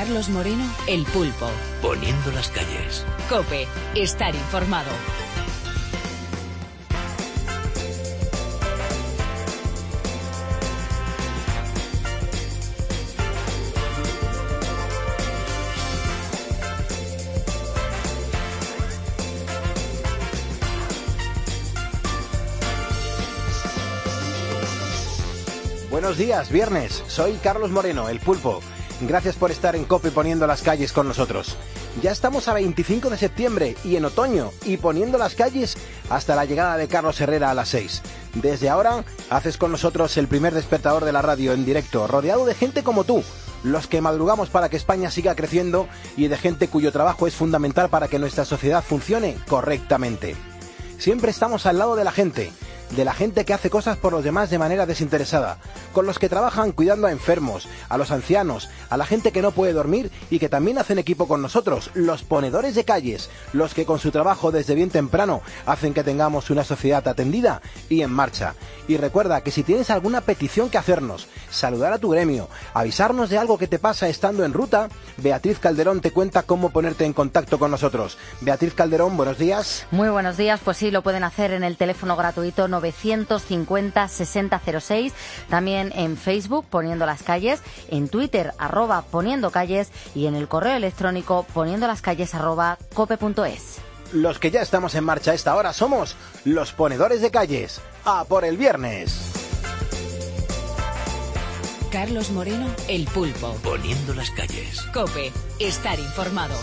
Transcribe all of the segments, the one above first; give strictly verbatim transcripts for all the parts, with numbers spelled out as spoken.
Carlos Moreno, El Pulpo. Poniendo las calles. COPE. Estar informado. Buenos días, viernes. Soy Carlos Moreno, El Pulpo. Gracias por estar en COPE Poniendo las calles con nosotros. Ya estamos a veinticinco de septiembre y en otoño, y poniendo las calles hasta la llegada de Carlos Herrera a las seis. Desde ahora, haces con nosotros el primer despertador de la radio en directo, rodeado de gente como tú, los que madrugamos para que España siga creciendo y de gente cuyo trabajo es fundamental para que nuestra sociedad funcione correctamente. Siempre estamos al lado de la gente, de la gente que hace cosas por los demás de manera desinteresada, con los que trabajan cuidando a enfermos, a los ancianos, a la gente que no puede dormir y que también hacen equipo con nosotros, los ponedores de calles, los que con su trabajo desde bien temprano hacen que tengamos una sociedad atendida y en marcha. Y recuerda que si tienes alguna petición que hacernos, saludar a tu gremio, avisarnos de algo que te pasa estando en ruta, Beatriz Calderón te cuenta cómo ponerte en contacto con nosotros. Beatriz Calderón, buenos días. Muy buenos días, pues sí, lo pueden hacer en el teléfono gratuito novecientos cincuenta sesenta cero seis, también en Facebook Poniendo las Calles, en Twitter arroba Poniendo Calles y en el correo electrónico poniendolascalles arroba cope punto es. Los que ya estamos en marcha a esta hora somos los ponedores de calles. ¡A por el viernes! Carlos Moreno, El Pulpo. Poniendo las calles. COPE. Estar informado.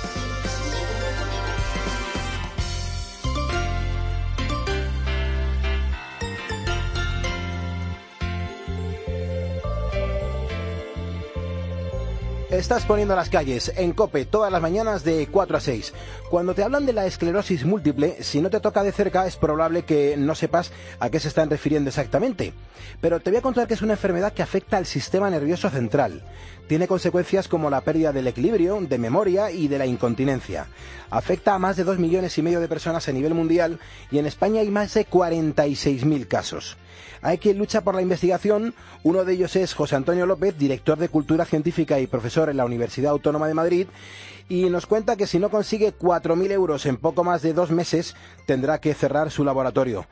Estás poniendo las calles en COPE todas las mañanas de cuatro a seis. Cuando te hablan de la esclerosis múltiple, si no te toca de cerca es probable que no sepas a qué se están refiriendo exactamente. Pero te voy a contar que es una enfermedad que afecta al sistema nervioso central. Tiene consecuencias como la pérdida del equilibrio, de memoria y de la incontinencia. Afecta a más de dos millones y medio de personas a nivel mundial y en España hay más de cuarenta y seis mil casos. Hay quien lucha por la investigación, uno de ellos es José Antonio López, director de Cultura Científica y profesor en la Universidad Autónoma de Madrid, y nos cuenta que si no consigue cuatro mil euros en poco más de dos meses, tendrá que cerrar su laboratorio.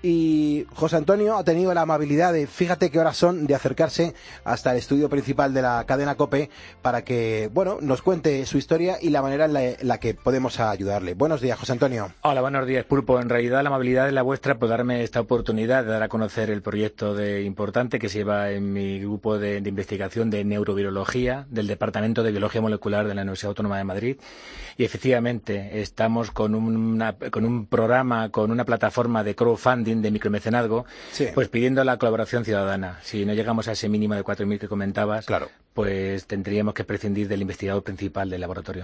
Y José Antonio ha tenido la amabilidad de, fíjate qué horas son, de acercarse hasta el estudio principal de la cadena COPE para que, bueno, nos cuente su historia y la manera en la, en la que podemos ayudarle. Buenos días, José Antonio. Hola, buenos días, Pulpo. En realidad la amabilidad es la vuestra por darme esta oportunidad de dar a conocer el proyecto de importante que se lleva en mi grupo de, de investigación de neurovirología del Departamento de Biología Molecular de la Universidad Autónoma de Madrid. Y efectivamente estamos con, una, con un programa, con una plataforma de crowdfunding, de micromecenazgo, sí, pues pidiendo la colaboración ciudadana. Si no llegamos a ese mínimo de cuatro mil que comentabas, claro, pues tendríamos que prescindir del investigador principal del laboratorio.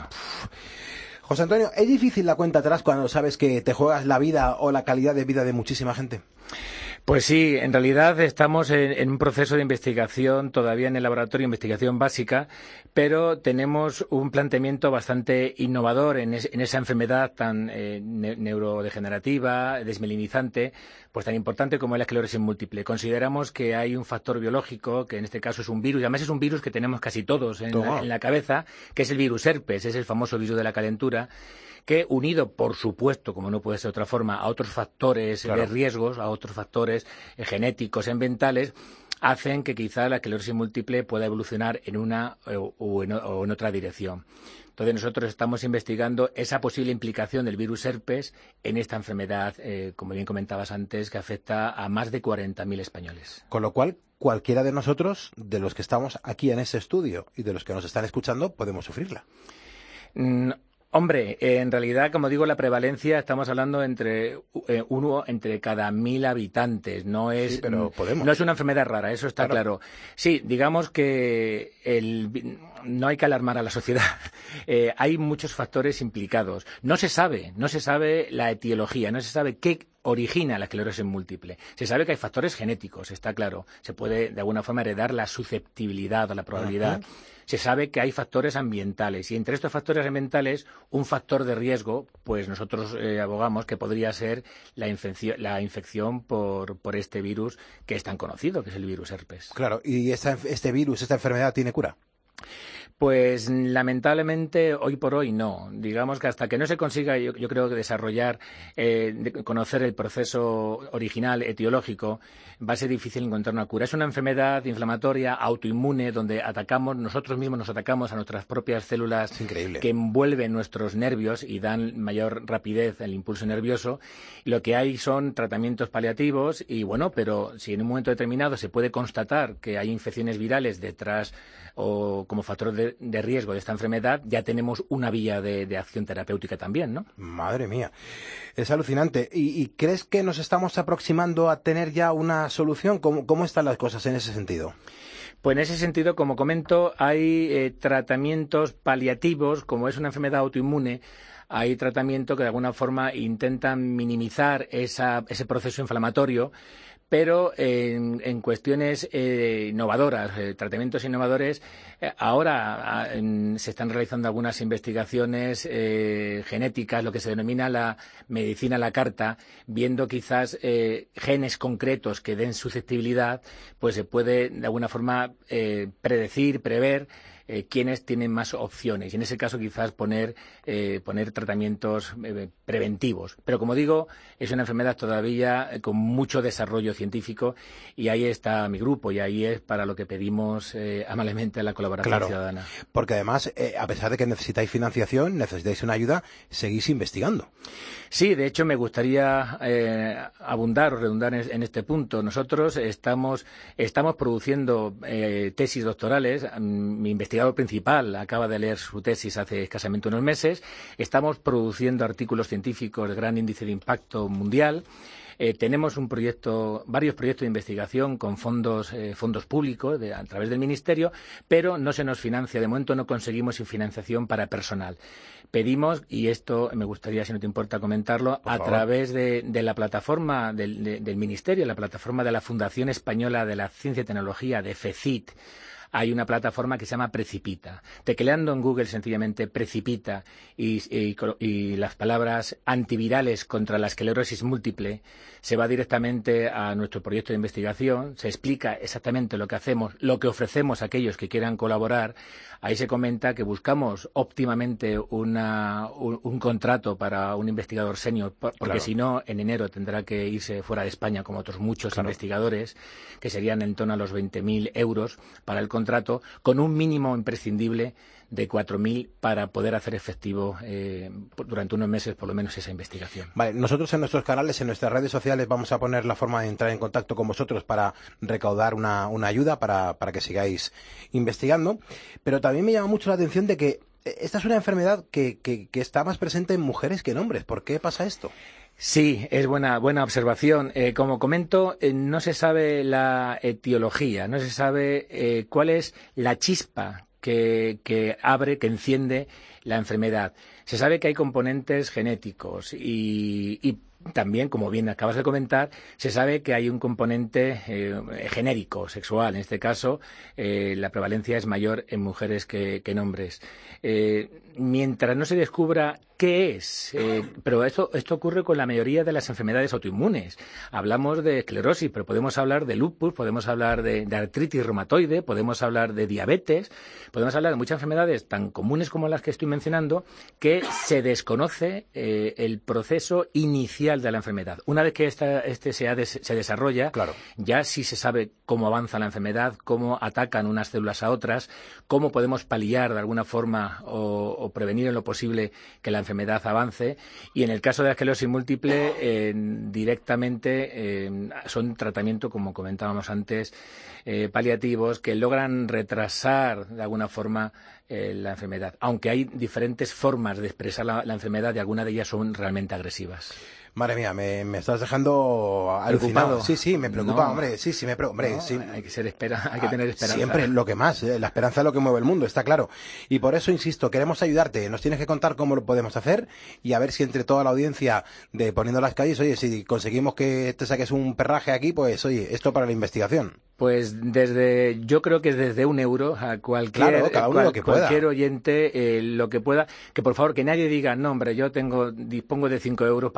José Antonio, ¿es difícil la cuenta atrás cuando sabes que te juegas la vida o la calidad de vida de muchísima gente? Pues sí, en realidad estamos en, en un proceso de investigación todavía en el laboratorio, investigación básica, pero tenemos un planteamiento bastante innovador en, es, en esa enfermedad tan eh, ne neurodegenerativa, desmelinizante, pues tan importante como es la esclerosis múltiple. Consideramos que hay un factor biológico, que en este caso es un virus, y además es un virus que tenemos casi todos en, la, en la cabeza, que es el virus herpes, es el famoso virus de la calentura, que unido, por supuesto, como no puede ser de otra forma, a otros factores claro. de riesgos, a otros factores eh, genéticos, ambientales, hacen que quizá la esclerosis múltiple pueda evolucionar en una o, o, en, o en otra dirección. Entonces nosotros estamos investigando esa posible implicación del virus herpes en esta enfermedad, eh, como bien comentabas antes, que afecta a más de cuarenta mil españoles. Con lo cual, cualquiera de nosotros, de los que estamos aquí en ese estudio y de los que nos están escuchando, podemos sufrirla. Mm, Hombre, eh, en realidad, como digo, la prevalencia estamos hablando entre eh, uno entre cada mil habitantes. No es, sí, pero podemos. No es una enfermedad rara, eso está claro. claro. Sí, digamos que el, no hay que alarmar a la sociedad. Eh, hay muchos factores implicados. No se sabe, no se sabe la etiología, no se sabe qué origina la esclerosis múltiple. Se sabe que hay factores genéticos, está claro. Se puede, de alguna forma, heredar la susceptibilidad o la probabilidad. Uh-huh. Se sabe que hay factores ambientales y entre estos factores ambientales un factor de riesgo, pues nosotros eh, abogamos que podría ser la infección, la infección por, por este virus que es tan conocido, que es el virus herpes. Claro, ¿y esta, este virus, esta enfermedad tiene cura? Pues lamentablemente hoy por hoy no. Digamos que hasta que no se consiga, yo, yo creo que desarrollar, eh, de conocer el proceso original etiológico, va a ser difícil encontrar una cura. Es una enfermedad inflamatoria autoinmune donde atacamos, nosotros mismos nos atacamos a nuestras propias células que envuelven nuestros nervios y dan mayor rapidez al impulso nervioso. Lo que hay son tratamientos paliativos y bueno, pero si en un momento determinado se puede constatar que hay infecciones virales detrás o como factor de, de riesgo de esta enfermedad, ya tenemos una vía de, de acción terapéutica también, ¿no? Madre mía, es alucinante. ¿Y, y crees que nos estamos aproximando a tener ya una solución? ¿Cómo, cómo están las cosas en ese sentido? Pues en ese sentido, como comento, hay eh, tratamientos paliativos, como es una enfermedad autoinmune. Hay tratamientos que de alguna forma intentan minimizar esa, ese proceso inflamatorio, pero en, en cuestiones eh, innovadoras, eh, tratamientos innovadores, eh, ahora a, en, se están realizando algunas investigaciones eh, genéticas, lo que se denomina la medicina a la carta, viendo quizás eh, genes concretos que den susceptibilidad, pues se puede de alguna forma eh, predecir, prever Eh, quiénes tienen más opciones y en ese caso quizás poner, eh, poner tratamientos eh, preventivos. Pero como digo, es una enfermedad todavía eh, con mucho desarrollo científico y ahí está mi grupo y ahí es para lo que pedimos eh, amablemente la colaboración claro, ciudadana. Porque además, eh, a pesar de que necesitáis financiación, necesitáis una ayuda, seguís investigando. Sí, de hecho me gustaría eh, abundar o redundar en, en este punto. Nosotros estamos, estamos produciendo eh, tesis doctorales. Mi investigador principal acaba de leer su tesis hace escasamente unos meses. Estamos produciendo artículos científicos de gran índice de impacto mundial. Eh, tenemos un proyecto, varios proyectos de investigación con fondos, eh, fondos públicos de, a través del Ministerio, pero no se nos financia. De momento no conseguimos financiación para personal. Pedimos, y esto me gustaría, si no te importa comentarlo, a través de, de la plataforma del, de, del Ministerio, la plataforma de la Fundación Española de la Ciencia y Tecnología, de FECIT, hay una plataforma que se llama Precipita. Tecleando en Google sencillamente Precipita y, y, y las palabras antivirales contra la esclerosis múltiple, se va directamente a nuestro proyecto de investigación, se explica exactamente lo que hacemos, lo que ofrecemos a aquellos que quieran colaborar. Ahí se comenta que buscamos óptimamente una, un, un contrato para un investigador senior, porque claro, si no, en enero tendrá que irse fuera de España, como otros muchos claro, investigadores, que serían en torno a los veinte mil euros para el contrato, con un mínimo imprescindible de cuatro mil para poder hacer efectivo eh, durante unos meses por lo menos esa investigación. Vale, nosotros en nuestros canales, en nuestras redes sociales, vamos a poner la forma de entrar en contacto con vosotros para recaudar una, una ayuda para, para que sigáis investigando, pero también me llama mucho la atención de que esta es una enfermedad que, que, que está más presente en mujeres que en hombres. ¿Por qué pasa esto? Sí, es buena, buena observación. Eh, como comento, eh, no se sabe la etiología, no se sabe eh, cuál es la chispa que, que abre, que enciende la enfermedad. Se sabe que hay componentes genéticos y, y también, como bien acabas de comentar, se sabe que hay un componente eh, genérico, sexual. En este caso, eh, la prevalencia es mayor en mujeres que, que en hombres. Eh, mientras no se descubra qué es, eh, pero esto, esto ocurre con la mayoría de las enfermedades autoinmunes. Hablamos de esclerosis, pero podemos hablar de lupus, podemos hablar de, de artritis reumatoide, podemos hablar de diabetes, podemos hablar de muchas enfermedades tan comunes como las que estoy mencionando, que se desconoce eh, el proceso inicial de la enfermedad. Una vez que esta, este se, ha des, se desarrolla, claro, ya sí se sabe cómo avanza la enfermedad, cómo atacan unas células a otras, cómo podemos paliar de alguna forma o, o prevenir en lo posible que la enfermedad avance, y en el caso de la esclerosis múltiple eh, directamente eh, son tratamientos, como comentábamos antes, eh, paliativos que logran retrasar de alguna forma eh, la enfermedad, aunque hay diferentes formas de expresar la, la enfermedad y algunas de ellas son realmente agresivas. Madre mía, me, me estás dejando alucinado. ¿Preocupado? Sí, sí, me preocupa, no, hombre. Sí, sí, me preocupa. Hombre, no, sí. Hay que ser espera, hay que tener esperanza. Siempre lo que más, eh, la esperanza es lo que mueve el mundo, está claro. Y por eso, insisto, queremos ayudarte. Nos tienes que contar cómo lo podemos hacer y a ver si entre toda la audiencia de Poniendo las Calles, oye, si conseguimos que te saques un perraje aquí, pues oye, esto para la investigación. Pues desde, yo creo que es desde un euro a cualquier, claro, cada uno cual, lo que pueda. cualquier oyente, eh, lo que pueda, que por favor que nadie diga, no hombre, yo tengo, dispongo de cinco euros, para eso no me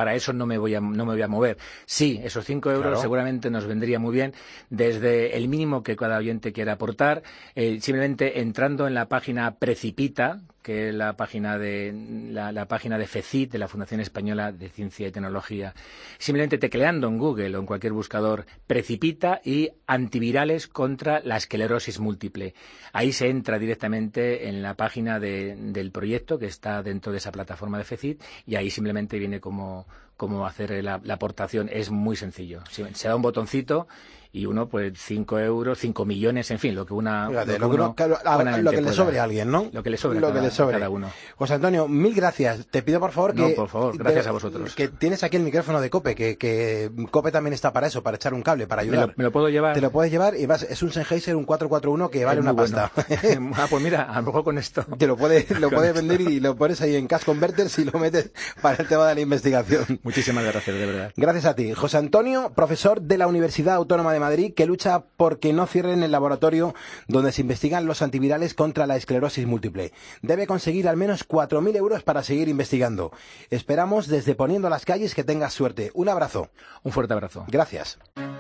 me voy a, no me voy a mover. Sí, esos cinco euros claro. seguramente nos vendría muy bien desde el mínimo que cada oyente quiera aportar, eh, simplemente entrando en la página Precipita, que es la página de la, la página de FECIT, de la Fundación Española de Ciencia y Tecnología, simplemente tecleando en Google o en cualquier buscador Precipita y antivirales contra la esclerosis múltiple. Ahí se entra directamente en la página de, del proyecto que está dentro de esa plataforma de FECIT y ahí simplemente viene como cómo hacer la, la aportación. Es muy sencillo. Se da un botoncito y uno, pues, cinco euros, cinco millones, en fin, lo que una... Fíjate, lo que, uno, claro, a, lo que le sobre a alguien, ¿no? Lo que le sobre, lo cada, que le sobre. a cada uno. José Antonio, mil gracias. Te pido, por favor, que... No, por favor, gracias de, a vosotros. Que tienes aquí el micrófono de COPE, que, que COPE también está para eso, para echar un cable, para ayudar. ¿Me lo, me lo puedo llevar? Te lo puedes llevar y vas... Es un Sennheiser, un cuatro cuatro uno que vale una pasta. Bueno. Ah, pues mira, a lo mejor con esto... Te lo puedes lo puede vender y lo pones ahí en Cash Converters y lo metes para el tema de la investigación. Muchísimas gracias, de verdad. Gracias a ti. José Antonio, profesor de la Universidad Autónoma de Madrid, que lucha porque no cierren el laboratorio donde se investigan los antivirales contra la esclerosis múltiple. Debe conseguir al menos cuatro mil euros para seguir investigando. Esperamos desde Poniendo las Calles que tengas suerte. Un abrazo. Un fuerte abrazo. Gracias.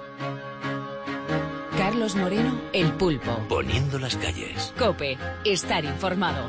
Carlos Moreno, El Pulpo. Poniendo las Calles. COPE. Estar informado.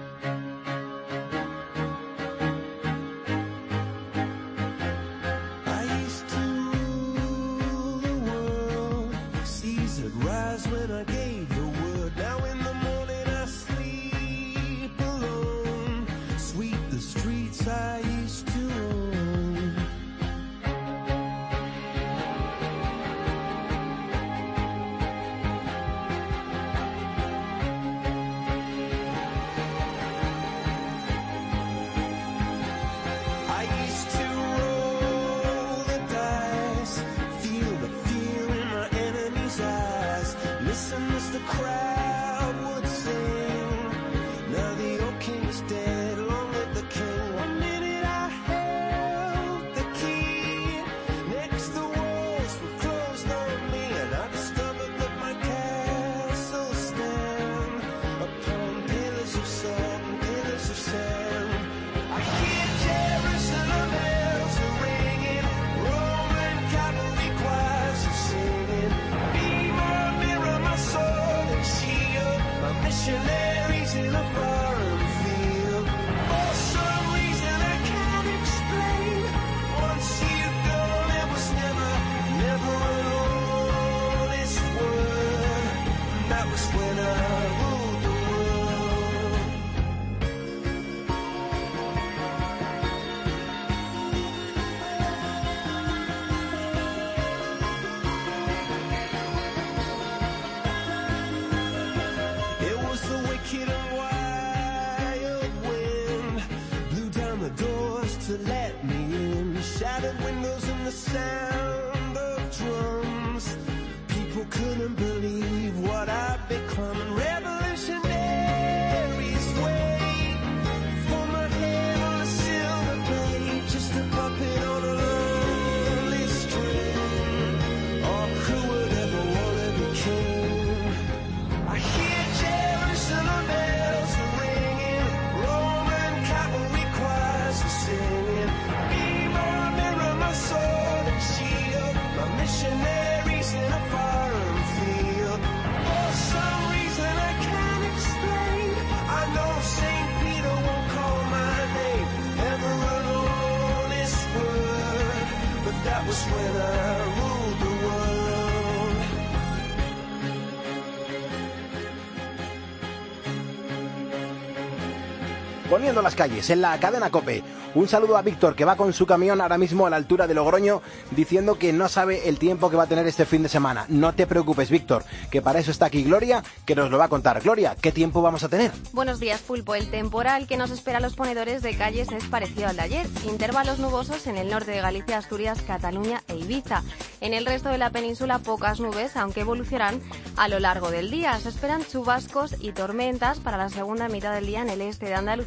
Poniendo las Calles, en la cadena COPE. Un saludo a Víctor, que va con su camión ahora mismo a la altura de Logroño, diciendo que no sabe el tiempo que va a tener este fin de semana. No te preocupes, Víctor, que para eso está aquí Gloria, que nos lo va a contar. Gloria, ¿qué tiempo vamos a tener? Buenos días, Pulpo. El temporal que nos espera a los ponedores de calles es parecido al de ayer. Intervalos nubosos en el norte de Galicia, Asturias, Cataluña e Ibiza. En el resto de la península, pocas nubes, aunque evolucionarán a lo largo del día. Se esperan chubascos y tormentas para la segunda mitad del día en el este de Andalucía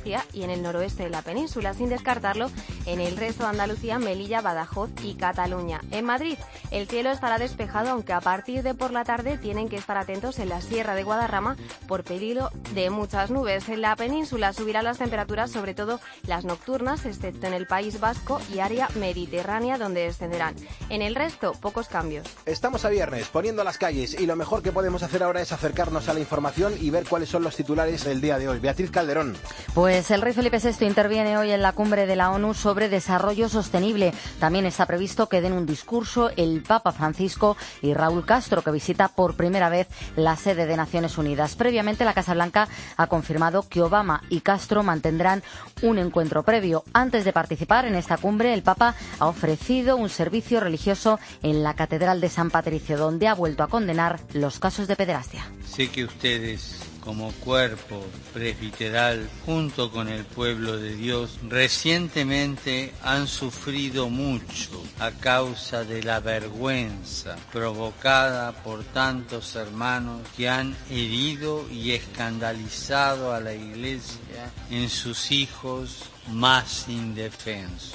Murcia y en el noroeste de la península, sin descartarlo en el resto de Andalucía, Melilla, Badajoz y Cataluña. En Madrid, el cielo estará despejado, aunque a partir de por la tarde tienen que estar atentos en la Sierra de Guadarrama por peligro de muchas nubes. En la península subirán las temperaturas, sobre todo las nocturnas, excepto en el País Vasco y área mediterránea, donde descenderán. En el resto, pocos cambios. Estamos a viernes, poniendo las calles, y lo mejor que podemos hacer ahora es acercarnos a la información y ver cuáles son los titulares del día de hoy. Beatriz Calderón. Pues el rey Felipe sexto interviene hoy en la cumbre de la ONU sobre desarrollo sostenible. También está previsto que den un discurso el Papa Francisco y Raúl Castro, que visita por primera vez la sede de Naciones Unidas. Previamente, la Casa Blanca ha confirmado que Obama y Castro mantendrán un encuentro previo. Antes de participar en esta cumbre, el Papa ha ofrecido un servicio religioso en la Catedral de San Patricio, donde ha vuelto a condenar los casos de pederastia. Sé que ustedes, como cuerpo presbiteral, junto con el pueblo de Dios, recientemente han sufrido mucho a causa de la vergüenza provocada por tantos hermanos que han herido y escandalizado a la Iglesia en sus hijos más indefensos.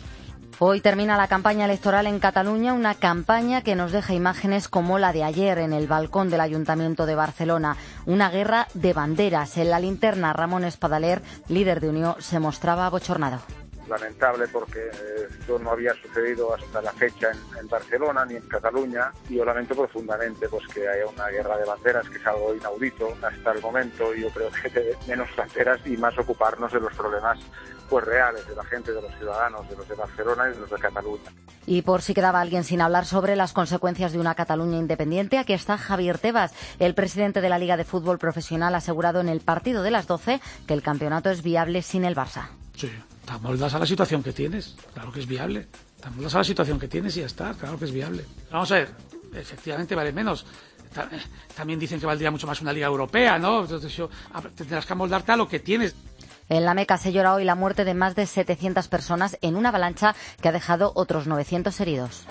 Hoy termina la campaña electoral en Cataluña, una campaña que nos deja imágenes como la de ayer en el balcón del Ayuntamiento de Barcelona. Una guerra de banderas. En la linterna, Ramón Espadaler, líder de Unió, se mostraba abochornado. Lamentable porque esto no había sucedido hasta la fecha en, en Barcelona ni en Cataluña, y yo lamento profundamente pues que haya una guerra de banderas, que es algo inaudito hasta el momento. Yo creo que de menos banderas y más ocuparnos de los problemas pues reales de la gente, de los ciudadanos, de los de Barcelona y de los de Cataluña. Y por si quedaba alguien sin hablar sobre las consecuencias de una Cataluña independiente, aquí está Javier Tebas, el presidente de la Liga de Fútbol Profesional, ha asegurado en el partido de las doce que el campeonato es viable sin el Barça. Sí, te amoldas a la situación que tienes, claro que es viable. Te amoldas a la situación que tienes y ya está, claro que es viable. Vamos a ver, efectivamente vale menos. También dicen que valdría mucho más una liga europea, ¿no? Entonces yo, tendrás que amoldarte a lo que tienes. En la Meca se llora hoy la muerte de más de setecientas personas en una avalancha que ha dejado otros novecientos heridos.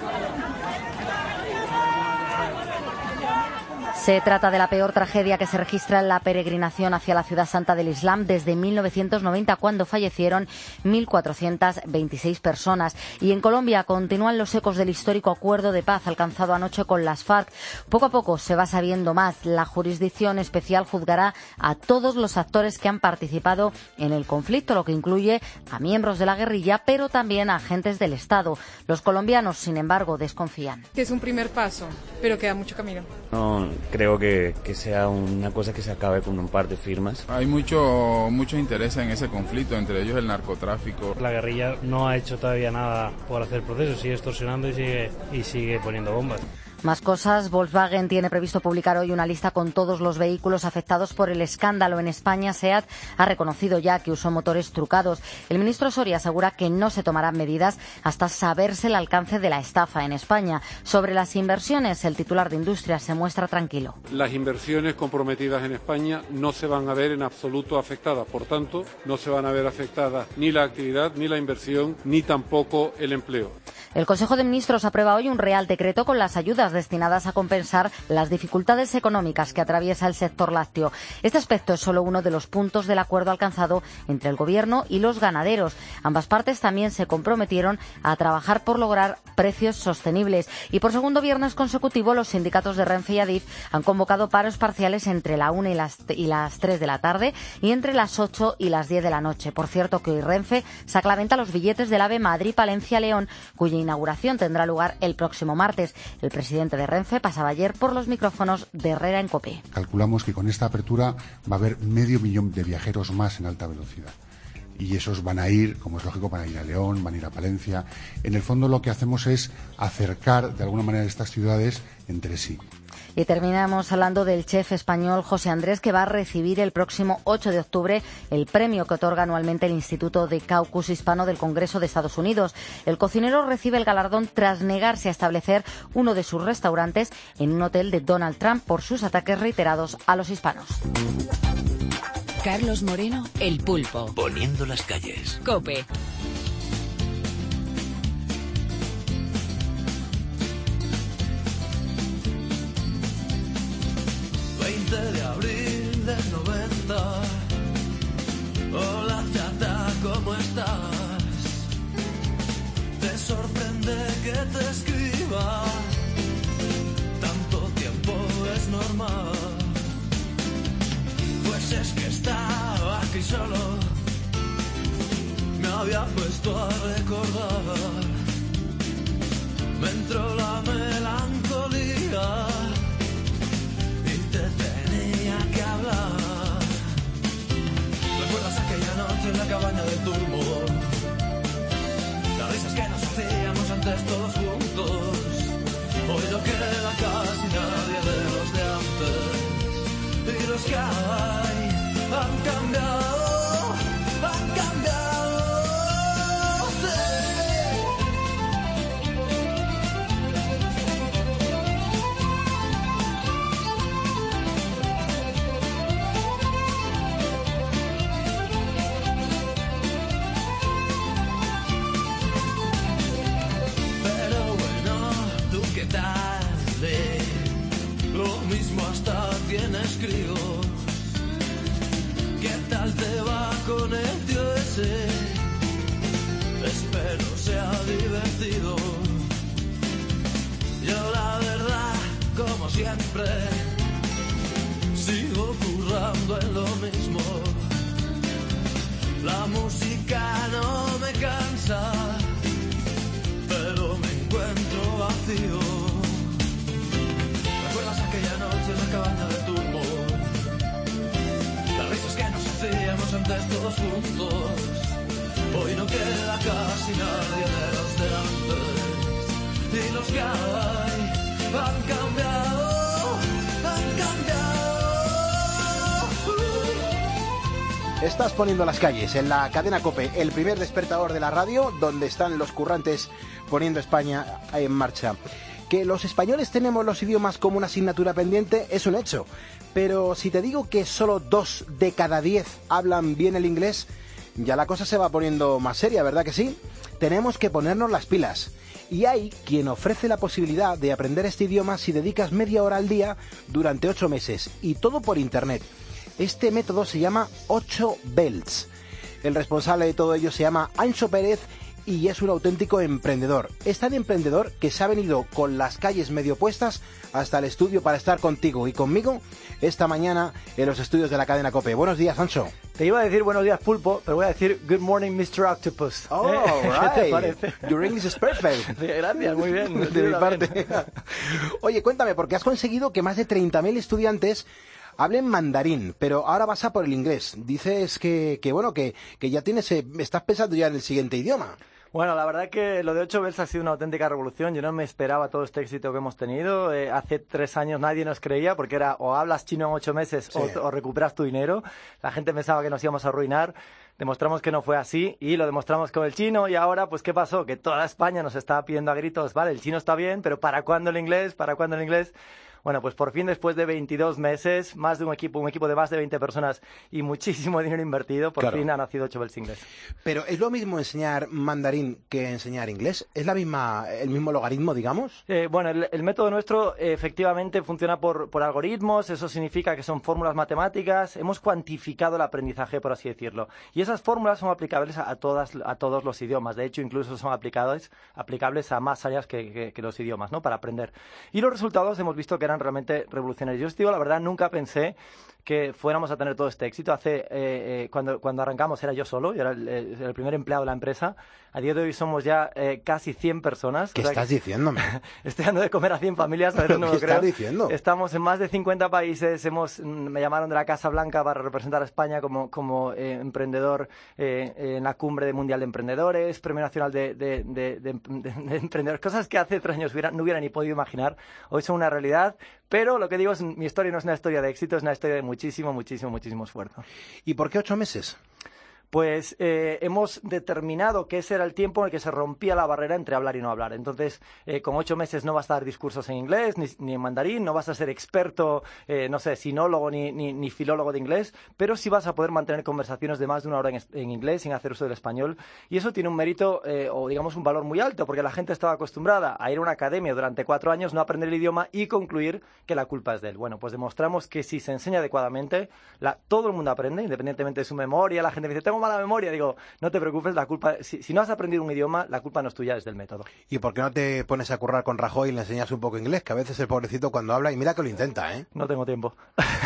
Se trata de la peor tragedia que se registra en la peregrinación hacia la ciudad santa del Islam desde mil novecientos noventa, cuando fallecieron mil cuatrocientas veintiséis personas. Y en Colombia continúan los ecos del histórico acuerdo de paz alcanzado anoche con las FARC. Poco a poco se va sabiendo más. La Jurisdicción Especial juzgará a todos los actores que han participado en el conflicto, lo que incluye a miembros de la guerrilla, pero también a agentes del Estado. Los colombianos, sin embargo, desconfían. Es un primer paso, pero queda mucho camino. No creo que, que sea una cosa que se acabe con un par de firmas. Hay mucho mucho interés en ese conflicto, entre ellos el narcotráfico. La guerrilla no ha hecho todavía nada por hacer proceso, sigue extorsionando y sigue, y sigue poniendo bombas. Más cosas. Volkswagen tiene previsto publicar hoy una lista con todos los vehículos afectados por el escándalo. En España, SEAT ha reconocido ya que usó motores trucados. El ministro Soria asegura que no se tomarán medidas hasta saberse el alcance de la estafa en España. Sobre las inversiones, el titular de Industria se muestra tranquilo. Las inversiones comprometidas en España no se van a ver en absoluto afectadas. Por tanto, no se van a ver afectadas ni la actividad, ni la inversión, ni tampoco el empleo. El Consejo de Ministros aprueba hoy un Real Decreto con las ayudas destinadas a compensar las dificultades económicas que atraviesa el sector lácteo. Este aspecto es solo uno de los puntos del acuerdo alcanzado entre el Gobierno y los ganaderos. Ambas partes también se comprometieron a trabajar por lograr precios sostenibles. Y por segundo viernes consecutivo, los sindicatos de Renfe y Adif han convocado paros parciales entre la una y las, y las tres de la tarde y entre las ocho y las diez de la noche. Por cierto, que hoy Renfe saca a la venta los billetes del AVE Madrid-Palencia-León, cuya inauguración tendrá lugar el próximo martes. El presidente de Renfe pasaba ayer por los micrófonos de Herrera en COPE. Calculamos que con esta apertura va a haber medio millón de viajeros más en alta velocidad. Y esos van a ir, como es lógico, van a ir a León, van a ir a Palencia. En el fondo lo que hacemos es acercar de alguna manera estas ciudades entre sí. Y terminamos hablando del chef español José Andrés, que va a recibir el próximo ocho de octubre el premio que otorga anualmente el Instituto de Caucus Hispano del Congreso de Estados Unidos. El cocinero recibe el galardón tras negarse a establecer uno de sus restaurantes en un hotel de Donald Trump por sus ataques reiterados a los hispanos. Carlos Moreno, El Pulpo. Poniendo las calles. COPE. veinte de abril del noventa, o la chata, ¿cómo estás? Te sorprende que te escriba. Tanto tiempo es normal. Pues es que estaba aquí solo. Me había puesto a recordar. Me entró la melancolía y te tenía que hablar. ¿Recuerdas aquella noche en la cabaña de Turbo? Las risas que nos hacíamos antes todos juntos. Hoy no queda casi nadie de los de antes. Y los que hay han cambiado, han cambiado. Lo mismo hasta tienes críos. ¿Qué tal te va con el tío ese? Espero sea divertido. Yo la verdad, como siempre, sigo currando en lo mismo. La música no me cansa, pero me encuentro vacío. ¿Recuerdas aquella noche en la cabaña de Turbo? Las risas que nos hacíamos antes todos juntos. Hoy no queda casi nadie de los de antes. Y los que hay han cambiado, han cambiado. Estás poniendo las calles en la cadena COPE, el primer despertador de la radio, donde están los currantes poniendo España en marcha. Que los españoles tenemos los idiomas como una asignatura pendiente es un hecho, pero si te digo que solo dos de cada diez hablan bien el inglés, ya la cosa se va poniendo más seria, ¿verdad que sí? Tenemos que ponernos las pilas. Y hay quien ofrece la posibilidad de aprender este idioma si dedicas media hora al día durante ocho meses, y todo por internet. Este método se llama ocho Belts. El responsable de todo ello se llama Ancho Pérez y es un auténtico emprendedor. Es tan emprendedor que se ha venido con las calles medio puestas hasta el estudio para estar contigo y conmigo esta mañana en los estudios de la cadena COPE. Buenos días, Ancho. Te iba a decir buenos días, Pulpo, pero voy a decir good morning, mister Octopus. Oh, ¿Eh? right. ¿Qué te parece? Your English is perfect. Sí, gracias, muy bien. De mi parte. Oye, cuéntame, porque has conseguido que más de treinta mil estudiantes hablen mandarín, pero ahora vas a por el inglés. Dices que, que bueno, que, que ya tienes, eh, estás pensando ya en el siguiente idioma. Bueno, la verdad que lo de ocho Belts ha sido una auténtica revolución. Yo no me esperaba todo este éxito que hemos tenido. Eh, hace tres años nadie nos creía porque era o hablas chino en ocho meses sí. o, o recuperas tu dinero. La gente pensaba que nos íbamos a arruinar. Demostramos que no fue así y lo demostramos con el chino. Y ahora, pues, ¿qué pasó? Que toda España nos está pidiendo a gritos, vale, el chino está bien, pero ¿para cuándo el inglés? ¿Para cuándo el inglés? Bueno, pues por fin, después de veintidós meses, más de un equipo, un equipo de más de veinte personas y muchísimo dinero invertido, por claro. fin ha nacido ocho Belts inglés. Pero ¿es lo mismo enseñar mandarín que enseñar inglés? ¿Es la misma, el mismo logaritmo, digamos? Eh, bueno, el, el método nuestro eh, efectivamente funciona por, por algoritmos, eso significa que son fórmulas matemáticas, hemos cuantificado el aprendizaje, por así decirlo. Y esas fórmulas son aplicables a, todas, a todos los idiomas, de hecho incluso son aplicables, aplicables a más áreas que, que, que los idiomas, ¿no? Para aprender. Y los resultados hemos visto que eran realmente revolucionarios. Yo os digo, la verdad, nunca pensé que fuéramos a tener todo este éxito. Hace eh, eh, cuando, cuando arrancamos era yo solo, yo era el, el primer empleado de la empresa. A día de hoy somos ya eh, casi cien personas. ¿Qué o sea, estás que, diciéndome? Estoy dando de comer a cien familias, a veces no ¿Qué lo creo. estás diciendo? Estamos en más de cincuenta países. Hemos, me llamaron de la Casa Blanca para representar a España como, como eh, emprendedor eh, en la Cumbre Mundial de Emprendedores, Premio Nacional de, de, de, de, de, de Emprendedores. Cosas que hace tres años hubiera, no hubiera ni podido imaginar. Hoy son una realidad. Pero lo que digo es, mi historia no es una historia de éxito, es una historia de muchísimo, muchísimo, muchísimo esfuerzo. ¿Y por qué ocho meses? Pues eh, hemos determinado que ese era el tiempo en el que se rompía la barrera entre hablar y no hablar. Entonces, eh, con ocho meses no vas a dar discursos en inglés ni, ni en mandarín, no vas a ser experto, eh, no sé, sinólogo ni, ni, ni filólogo de inglés, pero sí vas a poder mantener conversaciones de más de una hora en, en inglés sin hacer uso del español. Y eso tiene un mérito, eh, o digamos un valor muy alto, porque la gente estaba acostumbrada a ir a una academia durante cuatro años, no aprender el idioma y concluir que la culpa es de él. Bueno, pues demostramos que si se enseña adecuadamente, la, todo el mundo aprende, independientemente de su memoria. La gente dice, tengo mala memoria. Digo, no te preocupes, la culpa, si, si no has aprendido un idioma, la culpa no es tuya, es del método. ¿Y por qué no te pones a currar con Rajoy y le enseñas un poco inglés? Que a veces el pobrecito cuando habla, y mira que lo intenta, ¿eh? No tengo tiempo.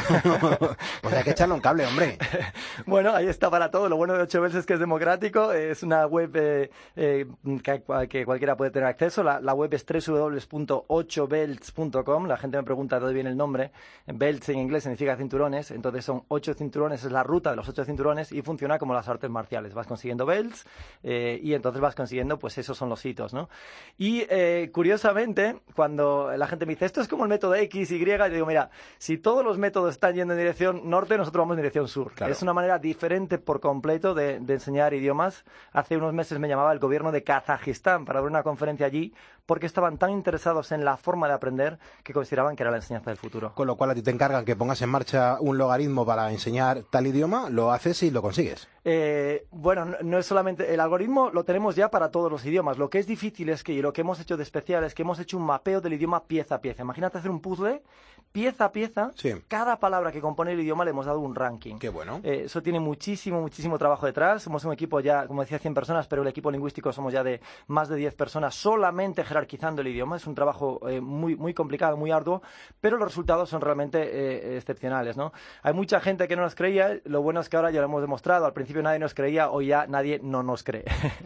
Pues hay que echarle un cable, hombre. Bueno, ahí está para todo. Lo bueno de ocho belts es que es democrático. Es una web eh, eh, que, que cualquiera puede tener acceso. La, la web es doble u doble u doble u punto ocho belts punto com. La gente me pregunta de dónde viene el nombre. Belts en inglés significa cinturones. Entonces son ocho cinturones, es la ruta de los ocho cinturones y funciona como las artes marciales. Vas consiguiendo belts eh, y entonces vas consiguiendo, pues esos son los hitos, ¿no? Y eh, curiosamente, cuando la gente me dice, esto es como el método X, Y, yo digo, mira, si todos los métodos están yendo en dirección norte, nosotros vamos en dirección sur. Claro. Es una manera diferente por completo de, de enseñar idiomas. Hace unos meses me llamaba el gobierno de Kazajistán para dar una conferencia allí porque estaban tan interesados en la forma de aprender que consideraban que era la enseñanza del futuro. Con lo cual a ti te encargan que pongas en marcha un logaritmo para enseñar tal idioma, lo haces y lo consigues. Eh, bueno, no, no es solamente el algoritmo, lo tenemos ya para todos los idiomas. Lo que es difícil es que, y lo que hemos hecho de especial es que hemos hecho un mapeo del idioma pieza a pieza. Imagínate hacer un puzzle pieza a pieza. Sí. Cada palabra que compone el idioma le hemos dado un ranking. Qué bueno. Eh, eso tiene muchísimo, muchísimo trabajo detrás. Somos un equipo ya, como decía, cien personas, pero el equipo lingüístico somos ya de más de diez personas solamente jerarquizando el idioma. Es un trabajo eh, muy, muy complicado, muy arduo, pero los resultados son realmente eh, excepcionales, ¿no? Hay mucha gente que no nos creía. Lo bueno es que ahora ya lo hemos demostrado. Al principio nadie nos creía, hoy ya nadie no nos cree.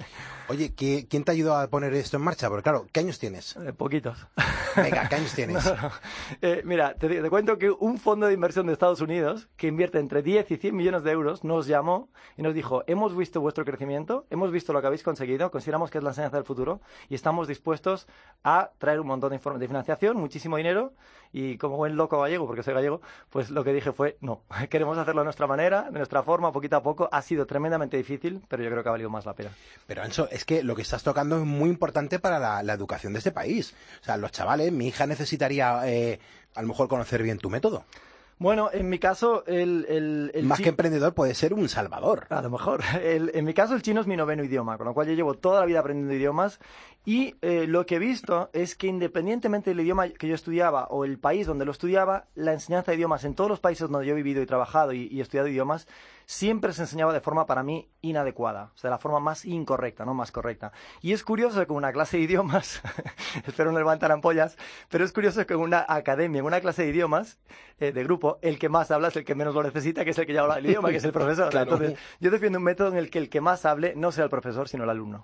Oye, ¿qué, ¿quién te ayudó a poner esto en marcha? Porque claro, ¿qué años tienes? Eh, poquitos. Venga, ¿qué años tienes? No, no. Eh, mira, te, te cuento que un fondo de inversión de Estados Unidos que invierte entre diez y cien millones de euros nos llamó y nos dijo, hemos visto vuestro crecimiento, hemos visto lo que habéis conseguido, consideramos que es la enseñanza del futuro y estamos dispuestos a traer un montón de, de financiación, muchísimo dinero y como buen loco gallego, porque soy gallego, pues lo que dije fue, no, queremos hacerlo a nuestra manera, de nuestra forma, poquito a poco. Ha sido tremendamente difícil, pero yo creo que ha valido más la pena. Pero Anso, es que lo que estás tocando es muy importante para la, la educación de este país. O sea, los chavales, mi hija necesitaría eh, a lo mejor conocer bien tu método. Bueno, en mi caso, el... el, el Más chi... que emprendedor puede ser un salvador. A lo mejor. El, en mi caso, el chino es mi noveno idioma, con lo cual yo llevo toda la vida aprendiendo idiomas y eh, lo que he visto es que independientemente del idioma que yo estudiaba o el país donde lo estudiaba, la enseñanza de idiomas en todos los países donde yo he vivido y trabajado y, y estudiado idiomas siempre se enseñaba de forma, para mí, inadecuada. O sea, de la forma más incorrecta, no más correcta. Y es curioso que en una clase de idiomas, espero no levantar ampollas, pero es curioso que en una academia, en una clase de idiomas, eh, de grupo, el que más habla es el que menos lo necesita, que es el que ya habla el idioma, que es el profesor. Claro. Entonces, yo defiendo un método en el que el que más hable no sea el profesor, sino el alumno.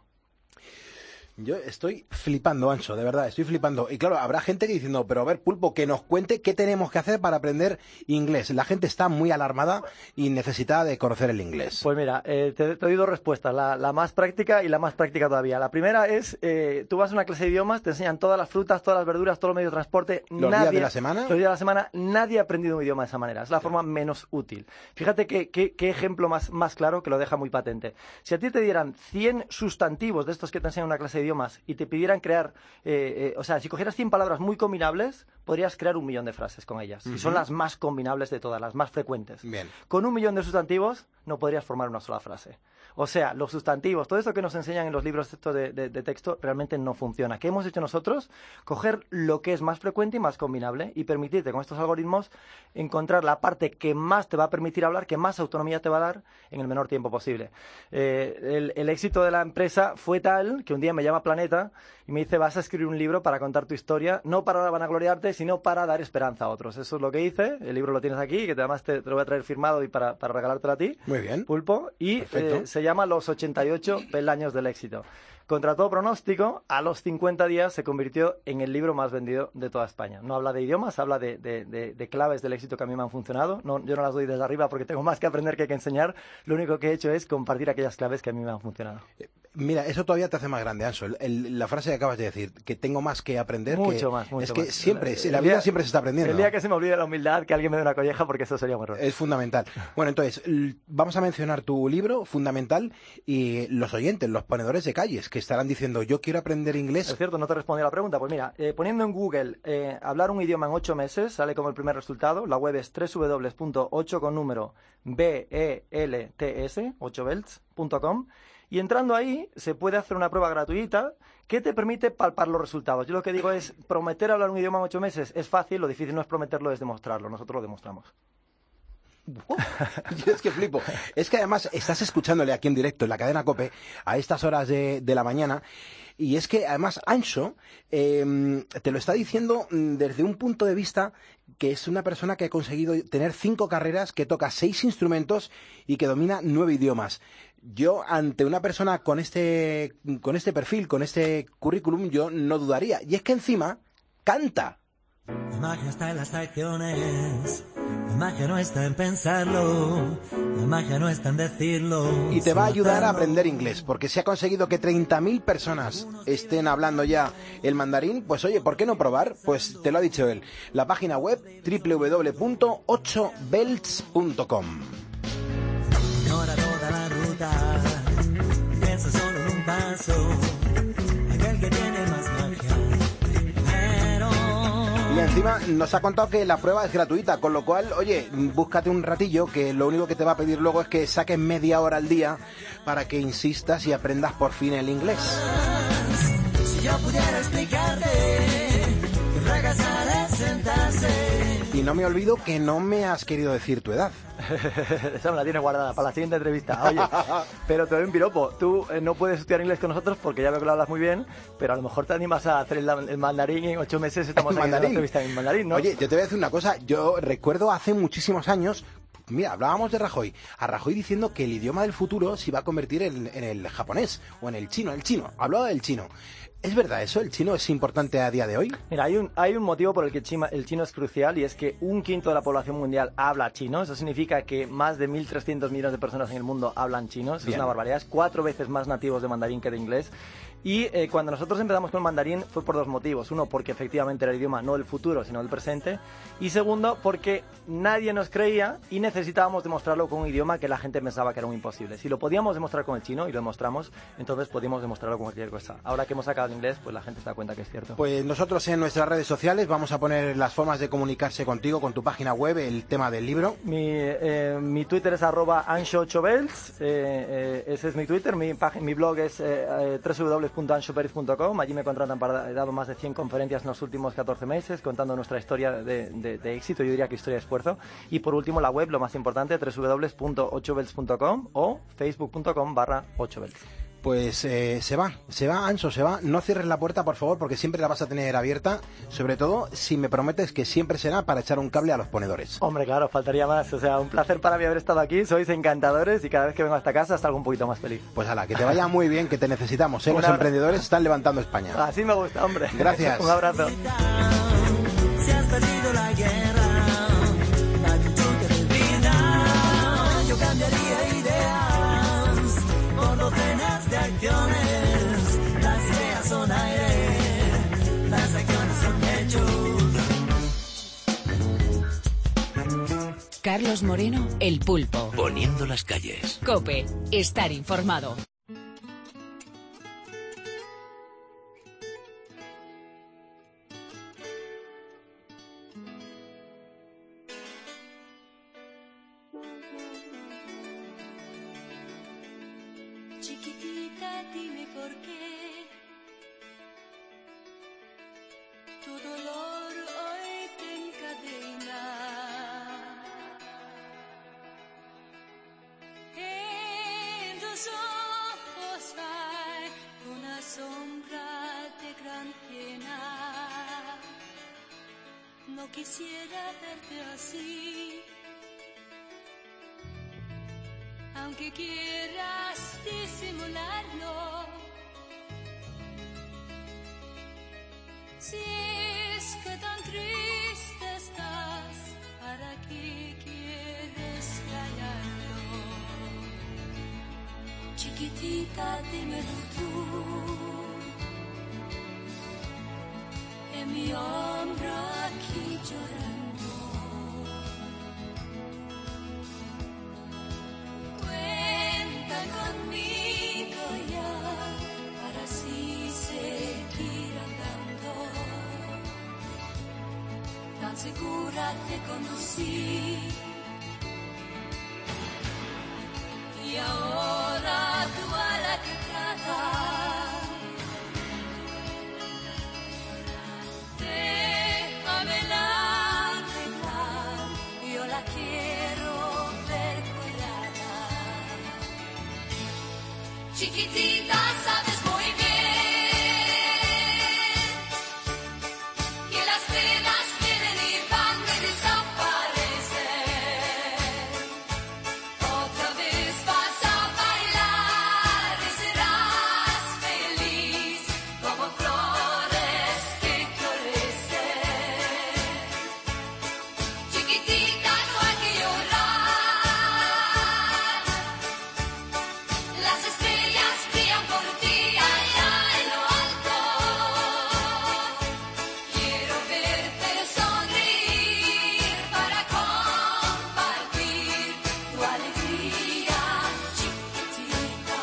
Yo estoy flipando, Anso, de verdad, estoy flipando. Y claro, habrá gente que diciendo, pero a ver, Pulpo, que nos cuente qué tenemos que hacer para aprender inglés. La gente está muy alarmada y necesita de conocer el inglés. Pues mira, eh, te, te doy dos respuestas, la, la más práctica y la más práctica todavía. La primera es, eh, tú vas a una clase de idiomas, te enseñan todas las frutas, todas las verduras, todos los medios de transporte. ¿Los nadie, días de la semana? Los días de la semana, nadie ha aprendido un idioma de esa manera. Es la forma menos útil. Fíjate qué que, que ejemplo más, más claro que lo deja muy patente. Si a ti te dieran cien sustantivos de estos que te enseñan en una clase de idiomas y te pidieran crear, eh, eh, o sea, si cogieras cien palabras muy combinables, podrías crear un millón de frases con ellas. Uh-huh. Y son las más combinables de todas, las más frecuentes. Bien. Con un millón de sustantivos no podrías formar una sola frase. O sea, los sustantivos, todo esto que nos enseñan en los libros de, de, de texto realmente no funciona. ¿Qué hemos hecho nosotros? Coger lo que es más frecuente y más combinable y permitirte con estos algoritmos encontrar la parte que más te va a permitir hablar, que más autonomía te va a dar en el menor tiempo posible. Eh, el, el éxito de la empresa fue tal que un día me llama Planeta y me dice, vas a escribir un libro para contar tu historia, no para vanagloriarte, sino para dar esperanza a otros. Eso es lo que hice. El libro lo tienes aquí, que además te, te lo voy a traer firmado y para, para regalártelo a ti. Muy bien. Pulpo. Y eh, se llama Los ochenta y ocho peldaños del éxito. Contra todo pronóstico, a los cincuenta días se convirtió en el libro más vendido de toda España. No habla de idiomas, habla de, de, de, de claves del éxito que a mí me han funcionado. No, yo no las doy desde arriba porque tengo más que aprender que que enseñar. Lo único que he hecho es compartir aquellas claves que a mí me han funcionado. Mira, eso todavía te hace más grande, Anso. El, el, la frase que acabas de decir, que tengo más que aprender. Mucho que, más, mucho Es que más. siempre, el la vida día, siempre se está aprendiendo. El día que se me olvide la humildad, que alguien me dé una colleja, porque eso sería un error. Es fundamental. Bueno, entonces, vamos a mencionar tu libro, fundamental, y los oyentes, los ponedores de calles, que estarán diciendo, yo quiero aprender inglés. Es cierto, no te respondí a la pregunta. Pues mira, eh, poniendo en Google eh, hablar un idioma en ocho meses, sale como el primer resultado. La web es doble u doble u doble u punto ocho con número B E L T S, ocho belts punto com. Y entrando ahí se puede hacer una prueba gratuita que te permite palpar los resultados. Yo lo que digo es, prometer hablar un idioma en ocho meses es fácil, lo difícil no es prometerlo, es demostrarlo. Nosotros lo demostramos. Yo es que flipo. Es que además estás escuchándole aquí en directo en la cadena COPE a estas horas de, de la mañana. Y es que además Anxo eh, te lo está diciendo desde un punto de vista que es una persona que ha conseguido tener cinco carreras, que toca seis instrumentos y que domina nueve idiomas. Yo, ante una persona con este, con este perfil, con este currículum, yo no dudaría. Y es que encima canta. La magia está en las acciones, la magia no está en pensarlo, la magia no está en decirlo. Y te va a ayudar a aprender inglés, porque si ha conseguido que treinta mil personas estén hablando ya el mandarín, pues oye, ¿por qué no probar? Pues te lo ha dicho él. La página web doble u doble u doble u punto ocho belts punto com. Ignora toda la ruta, piensa solo en un paso, aquel que tiene más magia. Y encima nos ha contado que la prueba es gratuita, con lo cual, oye, búscate un ratillo, que lo único que te va a pedir luego es que saques media hora al día para que insistas y aprendas por fin el inglés. Si yo pudiera explicarte que fracasar es sentarse. Y no me olvido que no me has querido decir tu edad. Esa me la tienes guardada para la siguiente entrevista. Oye, pero te doy un piropo. Tú eh, no puedes estudiar inglés con nosotros porque ya veo que lo hablas muy bien, pero a lo mejor te animas a hacer el, el mandarín y en ocho meses estamos aquí en una entrevista en mandarín, ¿no? Oye, yo te voy a decir una cosa. Yo recuerdo hace muchísimos años, mira, hablábamos de Rajoy, a Rajoy diciendo que el idioma del futuro se iba a convertir en, en el japonés o en el chino. El chino, hablaba del chino. ¿Es verdad eso? ¿El chino es importante a día de hoy? Mira, hay un, hay un motivo por el que chima, el chino es crucial, y es que un quinto de la población mundial habla chino. Eso significa que más de mil trescientos millones de personas en el mundo hablan chino. Eso es una barbaridad. Es cuatro veces más nativos de mandarín que de inglés. Y eh, cuando nosotros empezamos con el mandarín fue por dos motivos. Uno, porque efectivamente era el idioma no del futuro, sino del presente. Y segundo, porque nadie nos creía y necesitábamos demostrarlo con un idioma que la gente pensaba que era muy imposible. Si lo podíamos demostrar con el chino, y lo demostramos, entonces podíamos demostrarlo con cualquier cosa. Ahora que hemos sacado el inglés, pues la gente se da cuenta que es cierto. Pues nosotros en nuestras redes sociales vamos a poner las formas de comunicarse contigo, con tu página web, el tema del libro. Mi, eh, mi Twitter es arroba anxo ocho belts, eh, eh, ese es mi Twitter. Mi, mi blog es eh, eh, doble u doble u doble u punto anxo perez punto com. Allí me contratan para... He dado más de cien conferencias en los últimos catorce meses contando nuestra historia de, de, de éxito, yo diría que historia de esfuerzo. Y por último la web, lo más importante, doble u doble u doble u punto ocho belts punto com o facebook punto com barra ocho belts. Pues eh, se va, se va, Anxo, se va. No cierres la puerta, por favor, porque siempre la vas a tener abierta. Sobre todo, si me prometes que siempre será para echar un cable a los ponedores. Hombre, claro, faltaría más. O sea, un placer para mí haber estado aquí. Sois encantadores y cada vez que vengo a esta casa salgo un poquito más feliz. Pues ala, que te vaya muy bien, que te necesitamos, ¿eh? Los emprendedores están levantando España. Así me gusta, hombre. Gracias. Un abrazo. Si has perdido la guerra, la actitud de vida, yo cambiaría ideas por docenas de acciones. Las ideas son aire, las acciones son hechos. Carlos Moreno, El Pulpo. Poniendo las calles. COPE, estar informado. Chiquitita, dime por qué tu dolor hoy te encadena. En tus ojos hay una sombra de gran pena. No quisiera verte así, aunque quieras disimularlo. Si es que tan triste estás, ¿para qué quieres callarlo? Chiquitita, dímelo tú, en mi hombro aquí llorando. Cuenta conmigo ya, para así seguir andando. Tan segura te conocí, y ahora tú a la que tratas. Déjame la arreglar, yo la quiero chiquitita, sabes muy bien que las penas vienen y van y desaparecen. Otra vez vas a bailar y serás feliz como flores que florecen. Chiquitita, no hay que llorar. Las estrellas brillan por ti allá en lo alto. Quiero verte sonreír para compartir tu alegría, chiquitita.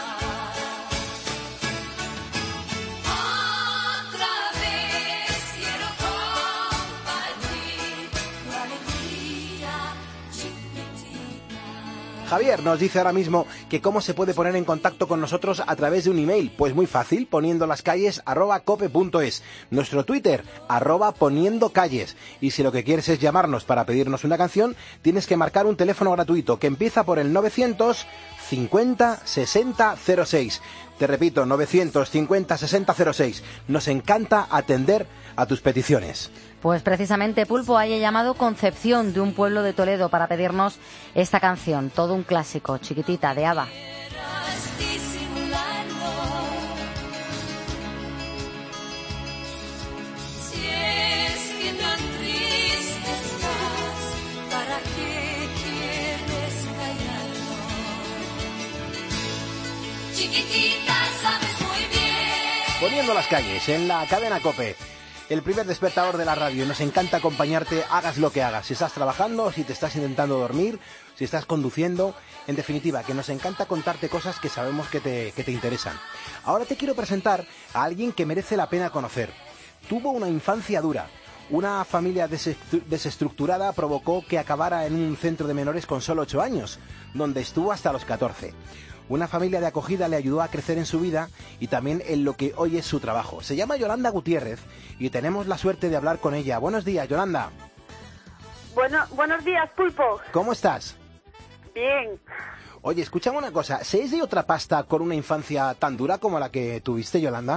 Otra vez quiero compartir tu alegría, chiquitita. Javier nos dice ahora mismo que cómo se puede poner en contacto con nosotros a través de un email. Pues muy fácil, poniendo las calles arroba cope punto es. Nuestro Twitter, arroba poniendo calles. Y si lo que quieres es llamarnos para pedirnos una canción, tienes que marcar un teléfono gratuito que empieza por el novecientos cincuenta sesenta cero seis. Te repito, novecientos cincuenta sesenta cero seis. Nos encanta atender a tus peticiones. Pues precisamente Pulpo haya llamado Concepción, de un pueblo de Toledo, para pedirnos esta canción, todo un clásico, Chiquitita, de ABBA. Si es que tan triste estás, ¿para qué quieres callarlo? Chiquitita, sabes muy bien. Poniendo las calles en la cadena COPE. El primer despertador de la radio. Nos encanta acompañarte, hagas lo que hagas. Si estás trabajando, si te estás intentando dormir, si estás conduciendo. En definitiva, que nos encanta contarte cosas que sabemos que te, que te interesan. Ahora te quiero presentar a alguien que merece la pena conocer. Tuvo una infancia dura. Una familia desestru- desestructurada provocó que acabara en un centro de menores con solo ocho años, donde estuvo hasta los catorce. Una familia de acogida le ayudó a crecer en su vida y también en lo que hoy es su trabajo. Se llama Yolanda Gutiérrez y tenemos la suerte de hablar con ella. Buenos días, Yolanda. Bueno, buenos días, Pulpo. ¿Cómo estás? Bien. Oye, escúchame una cosa. ¿Se es de otra pasta con una infancia tan dura como la que tuviste, Yolanda?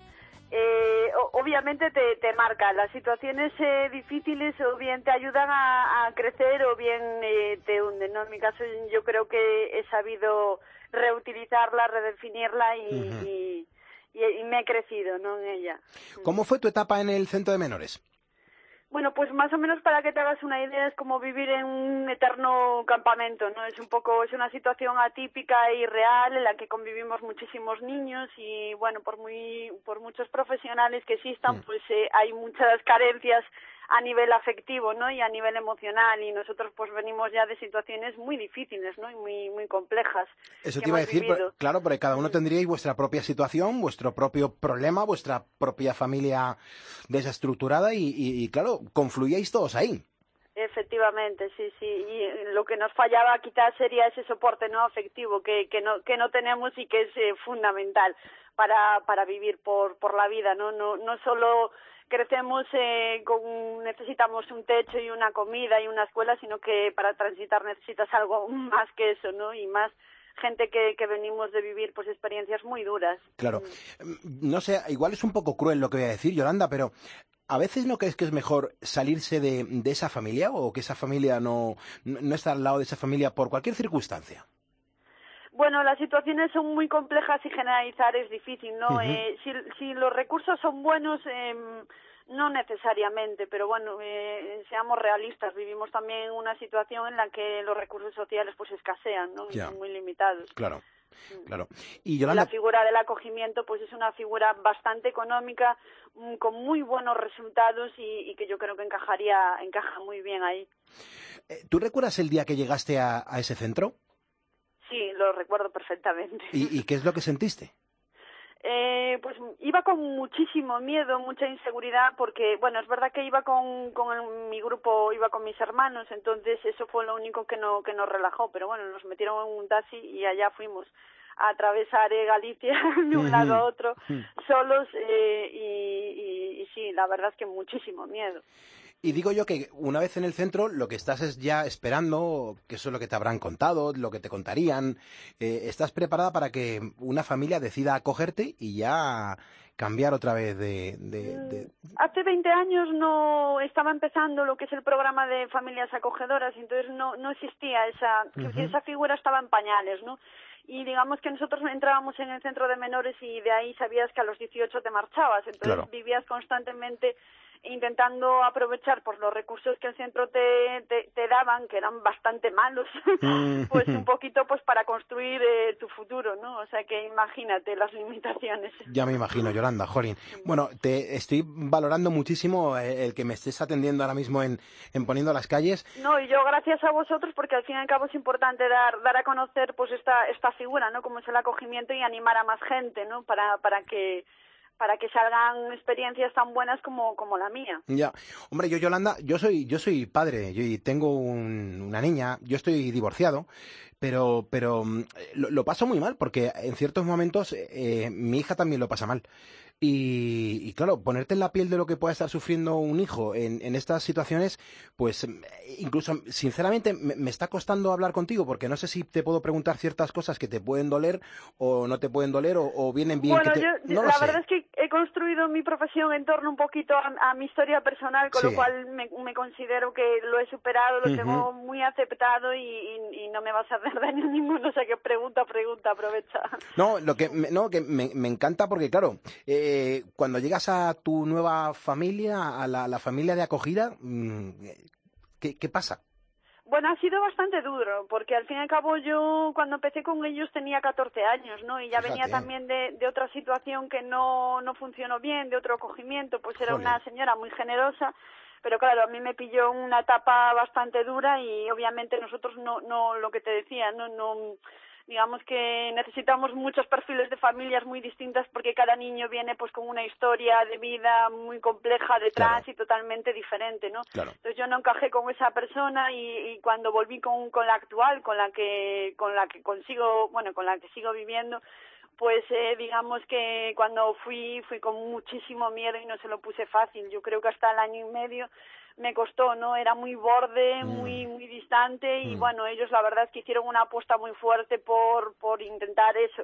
Eh, o- obviamente te, te marca. Las situaciones eh, difíciles o bien te ayudan a, a crecer o bien eh, te hunden, ¿no? En mi caso yo creo que he sabido reutilizarla, redefinirla y, Ujú. y, y- y me he crecido, ¿no? En ella. ¿Cómo fue tu etapa en el centro de menores? Bueno, pues más o menos para que te hagas una idea es como vivir en un eterno campamento, ¿no? Es un poco, es una situación atípica e irreal en la que convivimos muchísimos niños y bueno, por muy, por muchos profesionales que existan, pues eh, hay muchas carencias a nivel afectivo, ¿no? Y a nivel emocional y nosotros pues venimos ya de situaciones muy difíciles, ¿no? Y muy, muy complejas. Eso que te iba a hemos decir, vivido. pero- claro, porque cada uno tendríais vuestra propia situación, vuestro propio problema, vuestra propia familia desestructurada y, y- y, claro, confluíais todos ahí. Efectivamente, sí, sí. Y lo que nos fallaba quizás sería ese soporte no afectivo que, que no que no tenemos y que es eh, fundamental para para vivir por por la vida, no no no solo crecemos eh, con necesitamos un techo y una comida y una escuela, sino que para transitar necesitas algo más que eso, ¿no? Y más gente que, que venimos de vivir pues experiencias muy duras. Claro. No sé, igual es un poco cruel lo que voy a decir, Yolanda, pero ¿a veces no crees que es mejor salirse de, de esa familia o que esa familia no, no no está al lado de esa familia por cualquier circunstancia? Bueno, las situaciones son muy complejas y generalizar es difícil, ¿no? Ujú. Eh, si, si los recursos son buenos, eh, no necesariamente, pero bueno, eh, seamos realistas. Vivimos también en una situación en la que los recursos sociales pues escasean, ¿no? Y Ya. son muy limitados. Claro, claro. Y La Yolanda, figura del acogimiento pues es una figura bastante económica, mm, con muy buenos resultados y, y que yo creo que encajaría encaja muy bien ahí. ¿tú recuerdas el día que llegaste a, a ese centro? Sí, lo recuerdo perfectamente. ¿Y, y qué es lo que sentiste? Eh, pues iba con muchísimo miedo, mucha inseguridad, porque, bueno, es verdad que iba con, con el- mi grupo, iba con mis hermanos, entonces eso fue lo único que, no, que nos relajó, pero bueno, nos metieron en un taxi y allá fuimos a atravesar eh, Galicia de un lado a otro, solos, eh, y, y, y sí, la verdad es que muchísimo miedo. Y digo yo que una vez en el centro lo que estás es ya esperando, que eso es lo que te habrán contado, lo que te contarían. Eh, estás preparada para que una familia decida acogerte y ya cambiar otra vez de... de, de... Hace veinte años no estaba empezando lo que es el programa de familias acogedoras, entonces no, no existía esa, Ujú. esa figura, estaba en pañales, ¿no? Y digamos que nosotros entrábamos en el centro de menores y de ahí sabías que a los dieciocho te marchabas, entonces Claro. vivías constantemente intentando aprovechar por los recursos que el centro te, te, te daban, que eran bastante malos, pues un poquito pues para construir eh, tu futuro, ¿no? O sea que imagínate las limitaciones. Ya me imagino, Yolanda, jolín. Bueno, te estoy valorando muchísimo eh, el que me estés atendiendo ahora mismo en, en Poniendo las Calles. No, y yo gracias a vosotros porque al fin y al cabo es importante dar dar a conocer pues esta esta figura, ¿no? Como es el acogimiento y animar a más gente, ¿no? Para para que para que salgan experiencias tan buenas como como la mía. Ya, hombre, yo Yolanda, yo soy yo soy padre, yo y tengo un- una niña, yo estoy divorciado, pero pero mm, lo, lo paso muy mal porque en ciertos momentos eh, mi hija también lo pasa mal. Y, y claro, ponerte en la piel de lo que pueda estar sufriendo un hijo en, en estas situaciones, pues mm, incluso sinceramente me, me está costando hablar contigo porque no sé si te puedo preguntar ciertas cosas que te pueden doler o no te pueden doler o, o vienen bien Bueno, que te... yo, no lo la sé. verdad es que he construido mi profesión en torno un poquito a, a mi historia personal, con Sí. lo cual me, me considero que lo he superado, lo Ujú. tengo muy aceptado y, y, y no me vas a hacer daño ninguno, o sea que pregunta, pregunta, aprovecha. No, lo que me, no, que me, me encanta porque, claro, eh, cuando llegas a tu nueva familia, a la, la familia de acogida, mm, ¿qué, qué pasa? Bueno, ha sido bastante duro, porque al fin y al cabo yo cuando empecé con ellos tenía catorce años, ¿no? Y ya Fíjate. venía también de, de otra situación que no, no funcionó bien, de otro acogimiento, pues era Jolín. una señora muy generosa, pero claro, a mí me pilló una etapa bastante dura y obviamente nosotros no, no lo que te decía, no, no, digamos que necesitamos muchos perfiles de familias muy distintas porque cada niño viene pues con una historia de vida muy compleja detrás Claro. y totalmente diferente, ¿no? Claro. Entonces yo no encajé con esa persona y, y cuando volví con, con la actual, con la que con la que consigo, bueno, con la que sigo viviendo, pues eh, digamos que cuando fui fui con muchísimo miedo y no se lo puse fácil. Yo creo que hasta el año y medio me costó, ¿no? Era muy borde, muy muy distante y Mm. bueno, ellos la verdad es que hicieron una apuesta muy fuerte por por intentar eso.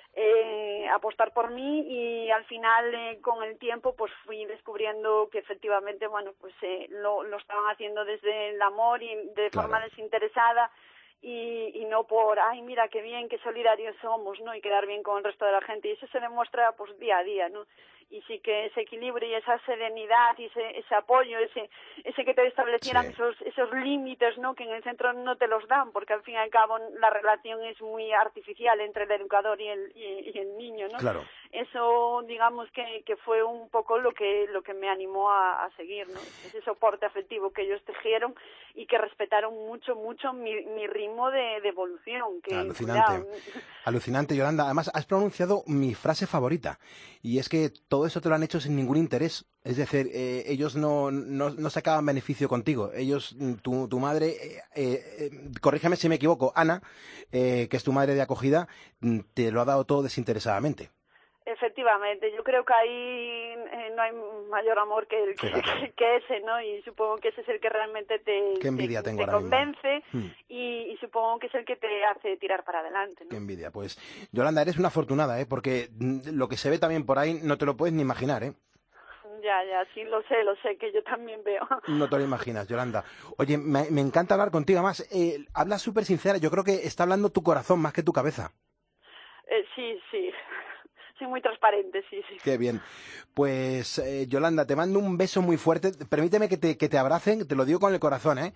Eh, apostar por mí y al final eh, con el tiempo pues fui descubriendo que efectivamente bueno pues eh, lo, lo estaban haciendo desde el amor y de Claro. forma desinteresada y, y no por ay mira qué bien qué solidarios somos no y quedar bien con el resto de la gente y eso se demuestra pues día a día no y sí que ese equilibrio y esa serenidad y ese, ese apoyo ese ese que te establecieran Sí. esos esos límites no que en el centro no te los dan porque al fin y al cabo la relación es muy artificial entre el educador y el y, y el niño no Claro. eso digamos que, que fue un poco lo que lo que me animó a, a seguir no ese soporte afectivo que ellos tejieron y que respetaron mucho mucho mi, mi ritmo de, de evolución que Alucinante. cuidado, Alucinante, Yolanda. Además, has pronunciado mi frase favorita. Y es que todo eso te lo han hecho sin ningún interés. Es decir, eh, ellos no, no, no sacaban beneficio contigo. Ellos, mm, tu, tu madre, eh, eh, corrígeme si me equivoco, Ana, eh, que es tu madre de acogida, mm, te lo ha dado todo desinteresadamente. efectivamente yo creo que ahí eh, no hay mayor amor que, el, que, Fíjate. que ese no y supongo que ese es el que realmente te, Qué envidia te, tengo te ahora mismo. convence Hmm. y, y supongo que es el que te hace tirar para adelante ¿no? Qué envidia. Pues, Yolanda, eres una afortunada, ¿eh? Porque mm, lo que se ve también por ahí no te lo puedes ni imaginar, ¿eh? Ya, ya, sí, lo sé, lo sé, que yo también veo. No te lo imaginas, Yolanda. Oye, me, me encanta hablar contigo. Además, eh, hablas súper sincera. Yo creo que está hablando tu corazón más que tu cabeza. Eh, sí, sí, soy muy transparente, sí, sí. Qué bien. Pues, eh, Yolanda, te mando un beso muy fuerte. Permíteme que te, que te abracen, te lo digo con el corazón, ¿eh?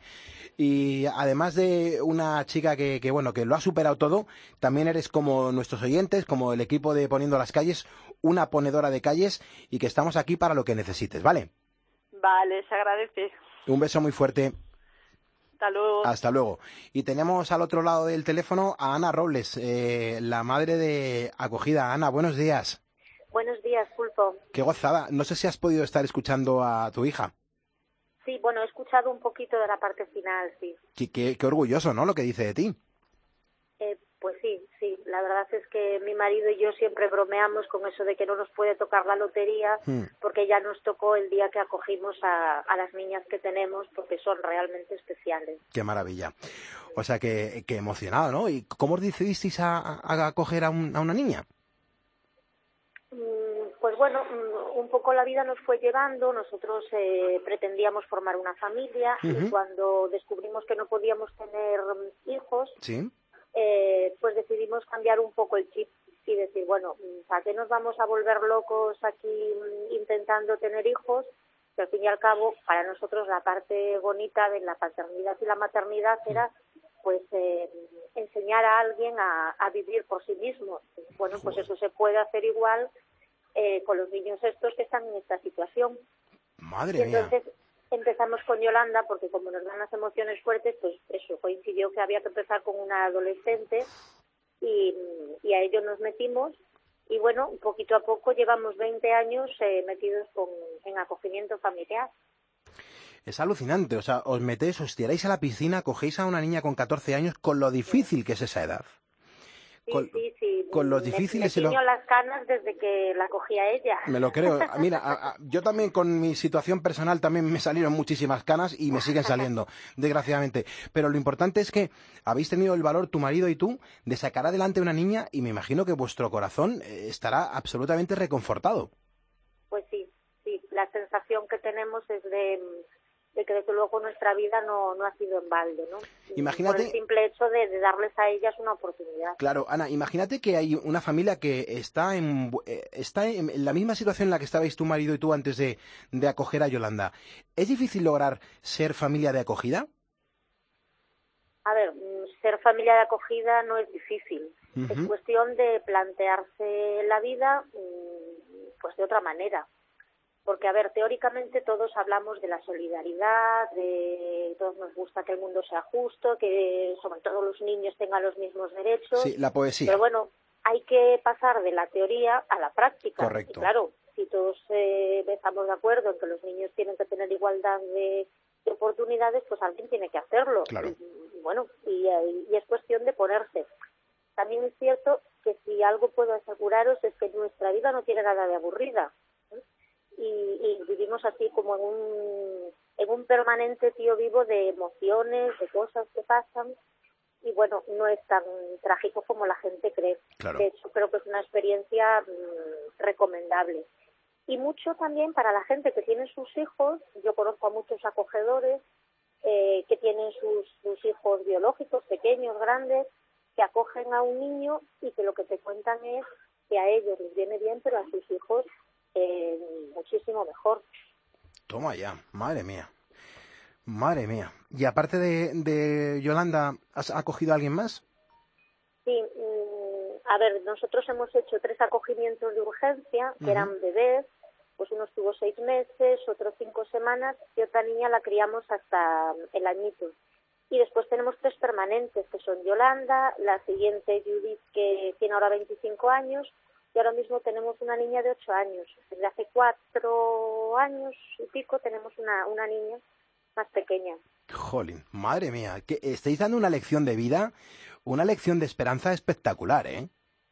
Y además de una chica que, que, bueno, que lo ha superado todo, también eres como nuestros oyentes, como el equipo de Poniendo las Calles, una ponedora de calles y que estamos aquí para lo que necesites, ¿vale? Vale, se agradece. Un beso muy fuerte. Hasta luego. Hasta luego. Y tenemos al otro lado del teléfono a Ana Robles, eh, la madre de acogida. Ana, buenos días. Buenos días, Pulpo. Qué gozada. No sé si has podido estar escuchando a tu hija. Sí, bueno, he escuchado un poquito de la parte final, sí. Qué, qué, qué orgulloso, ¿no? Lo que dice de ti. Eh, pues sí, sí, sí. La verdad es que mi marido y yo siempre bromeamos con eso de que no nos puede tocar la lotería, Hmm. porque ya nos tocó el día que acogimos a, a las niñas que tenemos, porque son realmente especiales. Qué maravilla. O sea, que, que emocionado, ¿no? ¿Y cómo os decidisteis a, a acoger a, un- a una niña? Mm, Pues bueno, mm, un poco la vida nos fue llevando. Nosotros eh, pretendíamos formar una familia y Ujú. cuando descubrimos que no podíamos tener mm, hijos, Sí. eh, pues decidimos cambiar un poco el chip y decir, bueno, mm, ¿para qué nos vamos a volver locos aquí mm, intentando tener hijos? Que al fin y al cabo, para nosotros la parte bonita de la paternidad y la maternidad era pues eh, enseñar a alguien a, a vivir por sí mismo. Bueno, pues eso se puede hacer igual eh, con los niños estos que están en esta situación. Madre Y entonces mía. empezamos con Yolanda porque como nos dan las emociones fuertes, pues eso coincidió que había que empezar con una adolescente y, y a ello nos metimos y bueno, poquito a poco llevamos veinte años eh, metidos con, en acogimiento familiar. Es alucinante. O sea, os metéis, os tiráis a la piscina, cogéis a una niña con catorce años con lo difícil que es esa edad. Sí, Con- sí, sí. con los Me- difíciles me y lo- tiño las canas desde que la cogía ella. Me lo creo. Mira, a- a- yo también con mi situación personal también me salieron muchísimas canas y me siguen saliendo, desgraciadamente. Pero lo importante es que habéis tenido el valor, tu marido y tú, de sacar adelante a una niña y me imagino que vuestro corazón eh, estará absolutamente reconfortado. Pues sí, sí. La sensación que tenemos es de, de que desde luego nuestra vida no, no ha sido en balde, ¿no? Imagínate- Por el simple hecho de, de darles a ellas una oportunidad. Claro, Ana, imagínate que hay una familia que está en, bu- eh, está en la misma situación en la que estabais tu marido y tú antes de, de acoger a Yolanda. ¿Es difícil lograr ser familia de acogida? A ver, mm, ser familia de acogida no es difícil. Es Ujú. cuestión de plantearse la vida mm, pues de otra manera. Porque, a ver, teóricamente todos hablamos de la solidaridad, de todos nos gusta que el mundo sea justo, que sobre todo los niños tengan los mismos derechos. Sí, la poesía. Pero bueno, hay que pasar de la teoría a la práctica. Correcto. Y claro, si todos eh, estamos de acuerdo en que los niños tienen que tener igualdad de, de oportunidades, pues alguien tiene que hacerlo. Claro. Y, y bueno, y, eh, y es cuestión de ponerse. También es cierto que si algo puedo aseguraros es que nuestra vida no tiene nada de aburrida. ¿eh? Y, y vivimos así como en un, en un permanente tío vivo de emociones, de cosas que pasan. Y bueno, no es tan trágico como la gente cree. Claro. De hecho, creo que es una experiencia mm, recomendable. Y mucho también para la gente que tiene sus hijos. Yo conozco a muchos acogedores eh, que tienen sus, sus hijos biológicos, pequeños, grandes, que acogen a un niño y que lo que te cuentan es que a ellos les viene bien, pero a sus hijos eh, muchísimo mejor. Toma ya, madre mía. Madre mía. Y aparte de, de Yolanda, ¿has acogido a alguien más? Sí, mm, a ver, nosotros hemos hecho tres acogimientos de urgencia, que Ujú. eran bebés, pues uno estuvo seis meses, otro cinco semanas, y otra niña la criamos hasta el añito. Y después tenemos tres permanentes, que son Yolanda, la siguiente Judith, que tiene ahora veinticinco años, y ahora mismo tenemos una niña de ocho años. Desde hace cuatro años y pico tenemos una, una niña más pequeña. Jolín, madre mía. Que estáis dando una lección de vida, una lección de esperanza espectacular, ¿eh?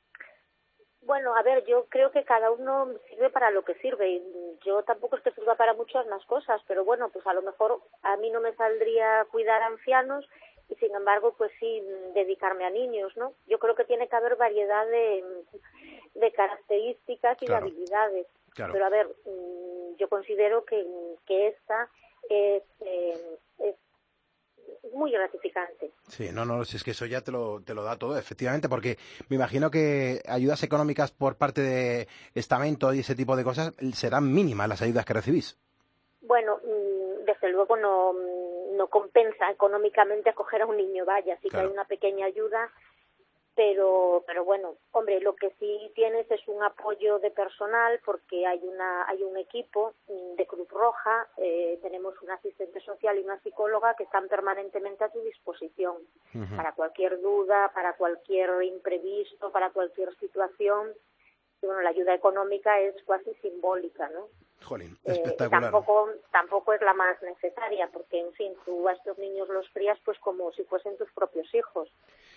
Bueno, a ver, yo creo que cada uno sirve para lo que sirve. Y yo tampoco es que sirva para muchas más cosas, pero bueno, pues a lo mejor a mí no me saldría cuidar a ancianos y sin embargo, pues sí, dedicarme a niños, ¿no? Yo creo que tiene que haber variedad de, de características y Claro. de habilidades. Claro. Pero a ver, mm, yo considero que, que esta es, eh, es muy gratificante. Sí, no, no, si es que eso ya te lo, te lo da todo, efectivamente, porque me imagino que ayudas económicas por parte de estamento y ese tipo de cosas serán mínimas las ayudas que recibís. Bueno, mm, desde luego no, mm, no compensa económicamente acoger a un niño, vaya, sí Claro. que hay una pequeña ayuda, pero pero bueno, hombre, lo que sí tienes es un apoyo de personal porque hay una hay un equipo mm, de Cruz Roja, eh, tenemos un asistente social y una psicóloga que están permanentemente a tu disposición Ujú. para cualquier duda, para cualquier imprevisto, para cualquier situación. Y bueno, la ayuda económica es casi simbólica, ¿no? Jolín, Eh, espectacular. tampoco tampoco es la más necesaria porque en fin tú a estos niños los crías pues como si fuesen tus propios hijos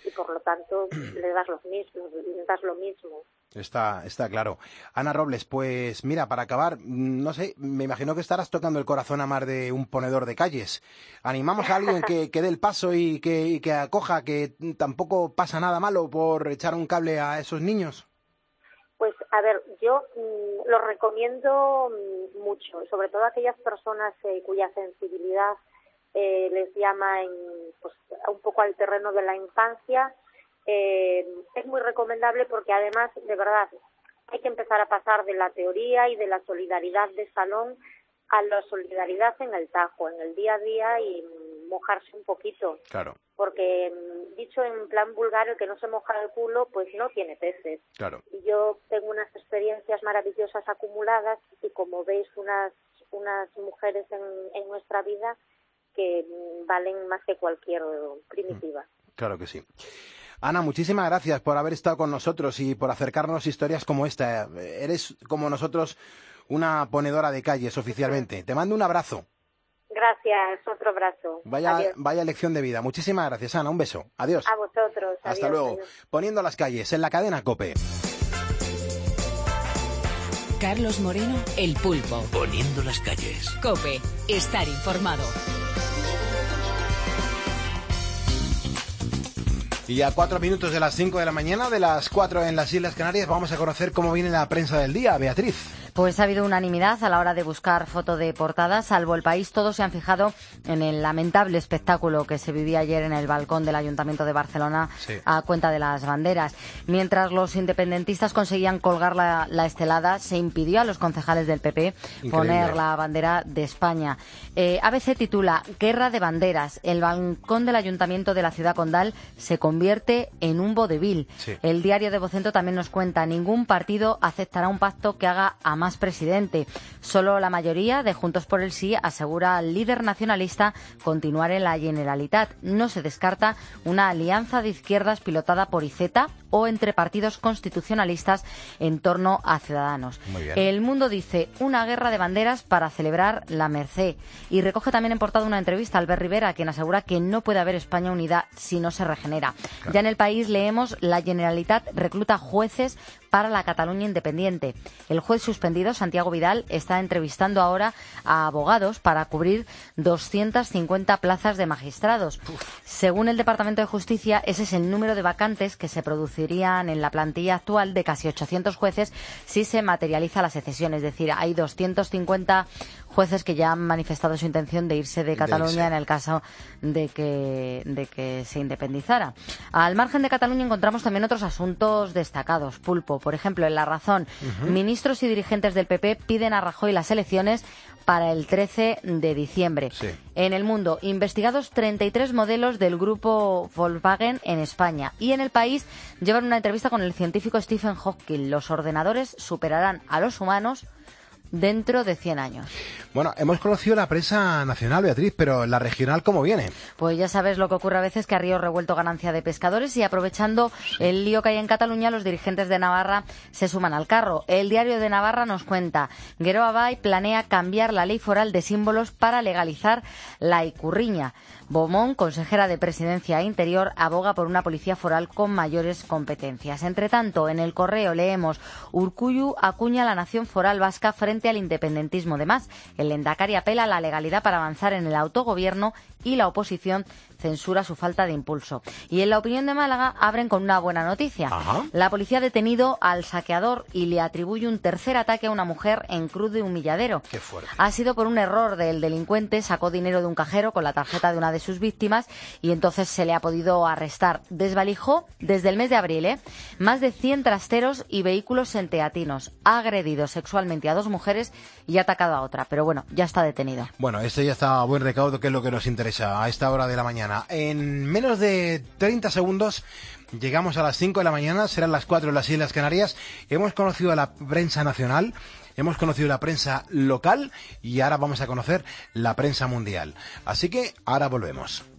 y por lo tanto le das los mismos, le das lo mismo. Está, está claro. Ana Robles, pues mira, para acabar, no sé, me imagino que estarás tocando el corazón a más de un ponedor de calles. Animamos a alguien que, que dé el paso y que, y que acoja, que tampoco pasa nada malo por echar un cable a esos niños. Pues a ver, yo mmm, lo recomiendo mmm, mucho, sobre todo a aquellas personas eh, cuya sensibilidad eh, les llama en, pues, un poco al terreno de la infancia. Eh, es muy recomendable porque además, de verdad, hay que empezar a pasar de la teoría y de la solidaridad de salón a la solidaridad en el tajo, en el día a día y mojarse un poquito. Claro. Porque, dicho en plan vulgar, el que no se moja el culo, pues no tiene peces. Claro. Y yo tengo unas experiencias maravillosas acumuladas y, como veis, unas unas mujeres en, en nuestra vida que valen más que cualquier primitiva. Claro que sí. Ana, muchísimas gracias por haber estado con nosotros y por acercarnos historias como esta. Eres, como nosotros, una ponedora de calles oficialmente. Te mando un abrazo. Gracias, otro abrazo. Vaya, Adiós. vaya lección de vida. Muchísimas gracias, Ana. Un beso. Adiós. A vosotros. Hasta Adiós, luego. adiós. Poniendo las calles en la cadena COPE. Carlos Moreno, El Pulpo. Poniendo las calles. COPE. Estar informado. Y a cuatro minutos de las cinco de la mañana, de las cuatro en las Islas Canarias, vamos a conocer cómo viene la prensa del día. Beatriz. Pues ha habido unanimidad a la hora de buscar foto de portada. Salvo El País, todos se han fijado en el lamentable espectáculo que se vivía ayer en el balcón del Ayuntamiento de Barcelona, sí, a cuenta de las banderas. Mientras los independentistas conseguían colgar la, la estelada, se impidió a los concejales del P P Increíble. poner la bandera de España. Eh, A B C titula Guerra de banderas. El balcón del Ayuntamiento de la ciudad condal se convierte en un vodevil. Sí. El diario de Vocento también nos cuenta: ningún partido aceptará un pacto que haga a más presidente. Solo la mayoría de Juntos por el Sí asegura al líder nacionalista continuar en la Generalitat. No se descarta una alianza de izquierdas pilotada por Iceta o entre partidos constitucionalistas en torno a Ciudadanos. El Mundo dice una guerra de banderas para celebrar la Mercé y recoge también en portada una entrevista a Albert Rivera, quien asegura que no puede haber España unida si no se regenera. Claro. Ya en El País leemos: la Generalitat recluta jueces para la Cataluña independiente. El juez suspendido, Santiago Vidal, está entrevistando ahora a abogados para cubrir doscientas cincuenta plazas de magistrados. Uf. Según el Departamento de Justicia, ese es el número de vacantes que se producirían en la plantilla actual de casi ochocientos jueces si se materializa la secesión. Es decir, hay doscientos cincuenta jueces que ya han manifestado su intención de irse de Cataluña de irse. en el caso de que, de que se independizara. Al margen de Cataluña encontramos también otros asuntos destacados. Pulpo, por ejemplo, en La Razón, uh-huh. ministros y dirigentes del P P piden a Rajoy las elecciones para el trece de diciembre. Sí. En El Mundo, investigados treinta y tres modelos del grupo Volkswagen en España. Y en El País llevan una entrevista con el científico Stephen Hawking. Los ordenadores superarán a los humanos dentro de cien años. Bueno, hemos conocido la prensa nacional, Beatriz, pero la regional, ¿cómo viene? Pues ya sabes lo que ocurre a veces, que a río revuelto ganancia de pescadores, y aprovechando el lío que hay en Cataluña, los dirigentes de Navarra se suman al carro. El Diario de Navarra nos cuenta: Geroa Bai planea cambiar la ley foral de símbolos para legalizar la ikurriña. Beaumont, consejera de Presidencia e Interior, aboga por una policía foral con mayores competencias. Entre tanto, en El Correo leemos: Urkullu acuña la nación foral vasca frente al independentismo de Mas. El lehendakari apela a la legalidad para avanzar en el autogobierno y la oposición censura su falta de impulso. Y en La Opinión de Málaga abren con una buena noticia. Ajá. La policía ha detenido al saqueador y le atribuye un tercer ataque a una mujer en Cruz de Humilladero. Qué fuerte. Ha sido por un error del delincuente, sacó dinero de un cajero con la tarjeta de una de sus víctimas y entonces se le ha podido arrestar. Desvalijó desde el mes de abril ¿eh? más de cien trasteros y vehículos senteatinos. Ha agredido sexualmente a dos mujeres y ha atacado a otra. Pero bueno, ya está detenido. Bueno, este ya está a buen recaudo, que es lo que nos interesa a esta hora de la mañana. En menos de treinta segundos llegamos a las cinco de la mañana, serán las cuatro en las Islas Canarias. Hemos conocido a la prensa nacional, hemos conocido la prensa local y ahora vamos a conocer la prensa mundial. Así que ahora volvemos.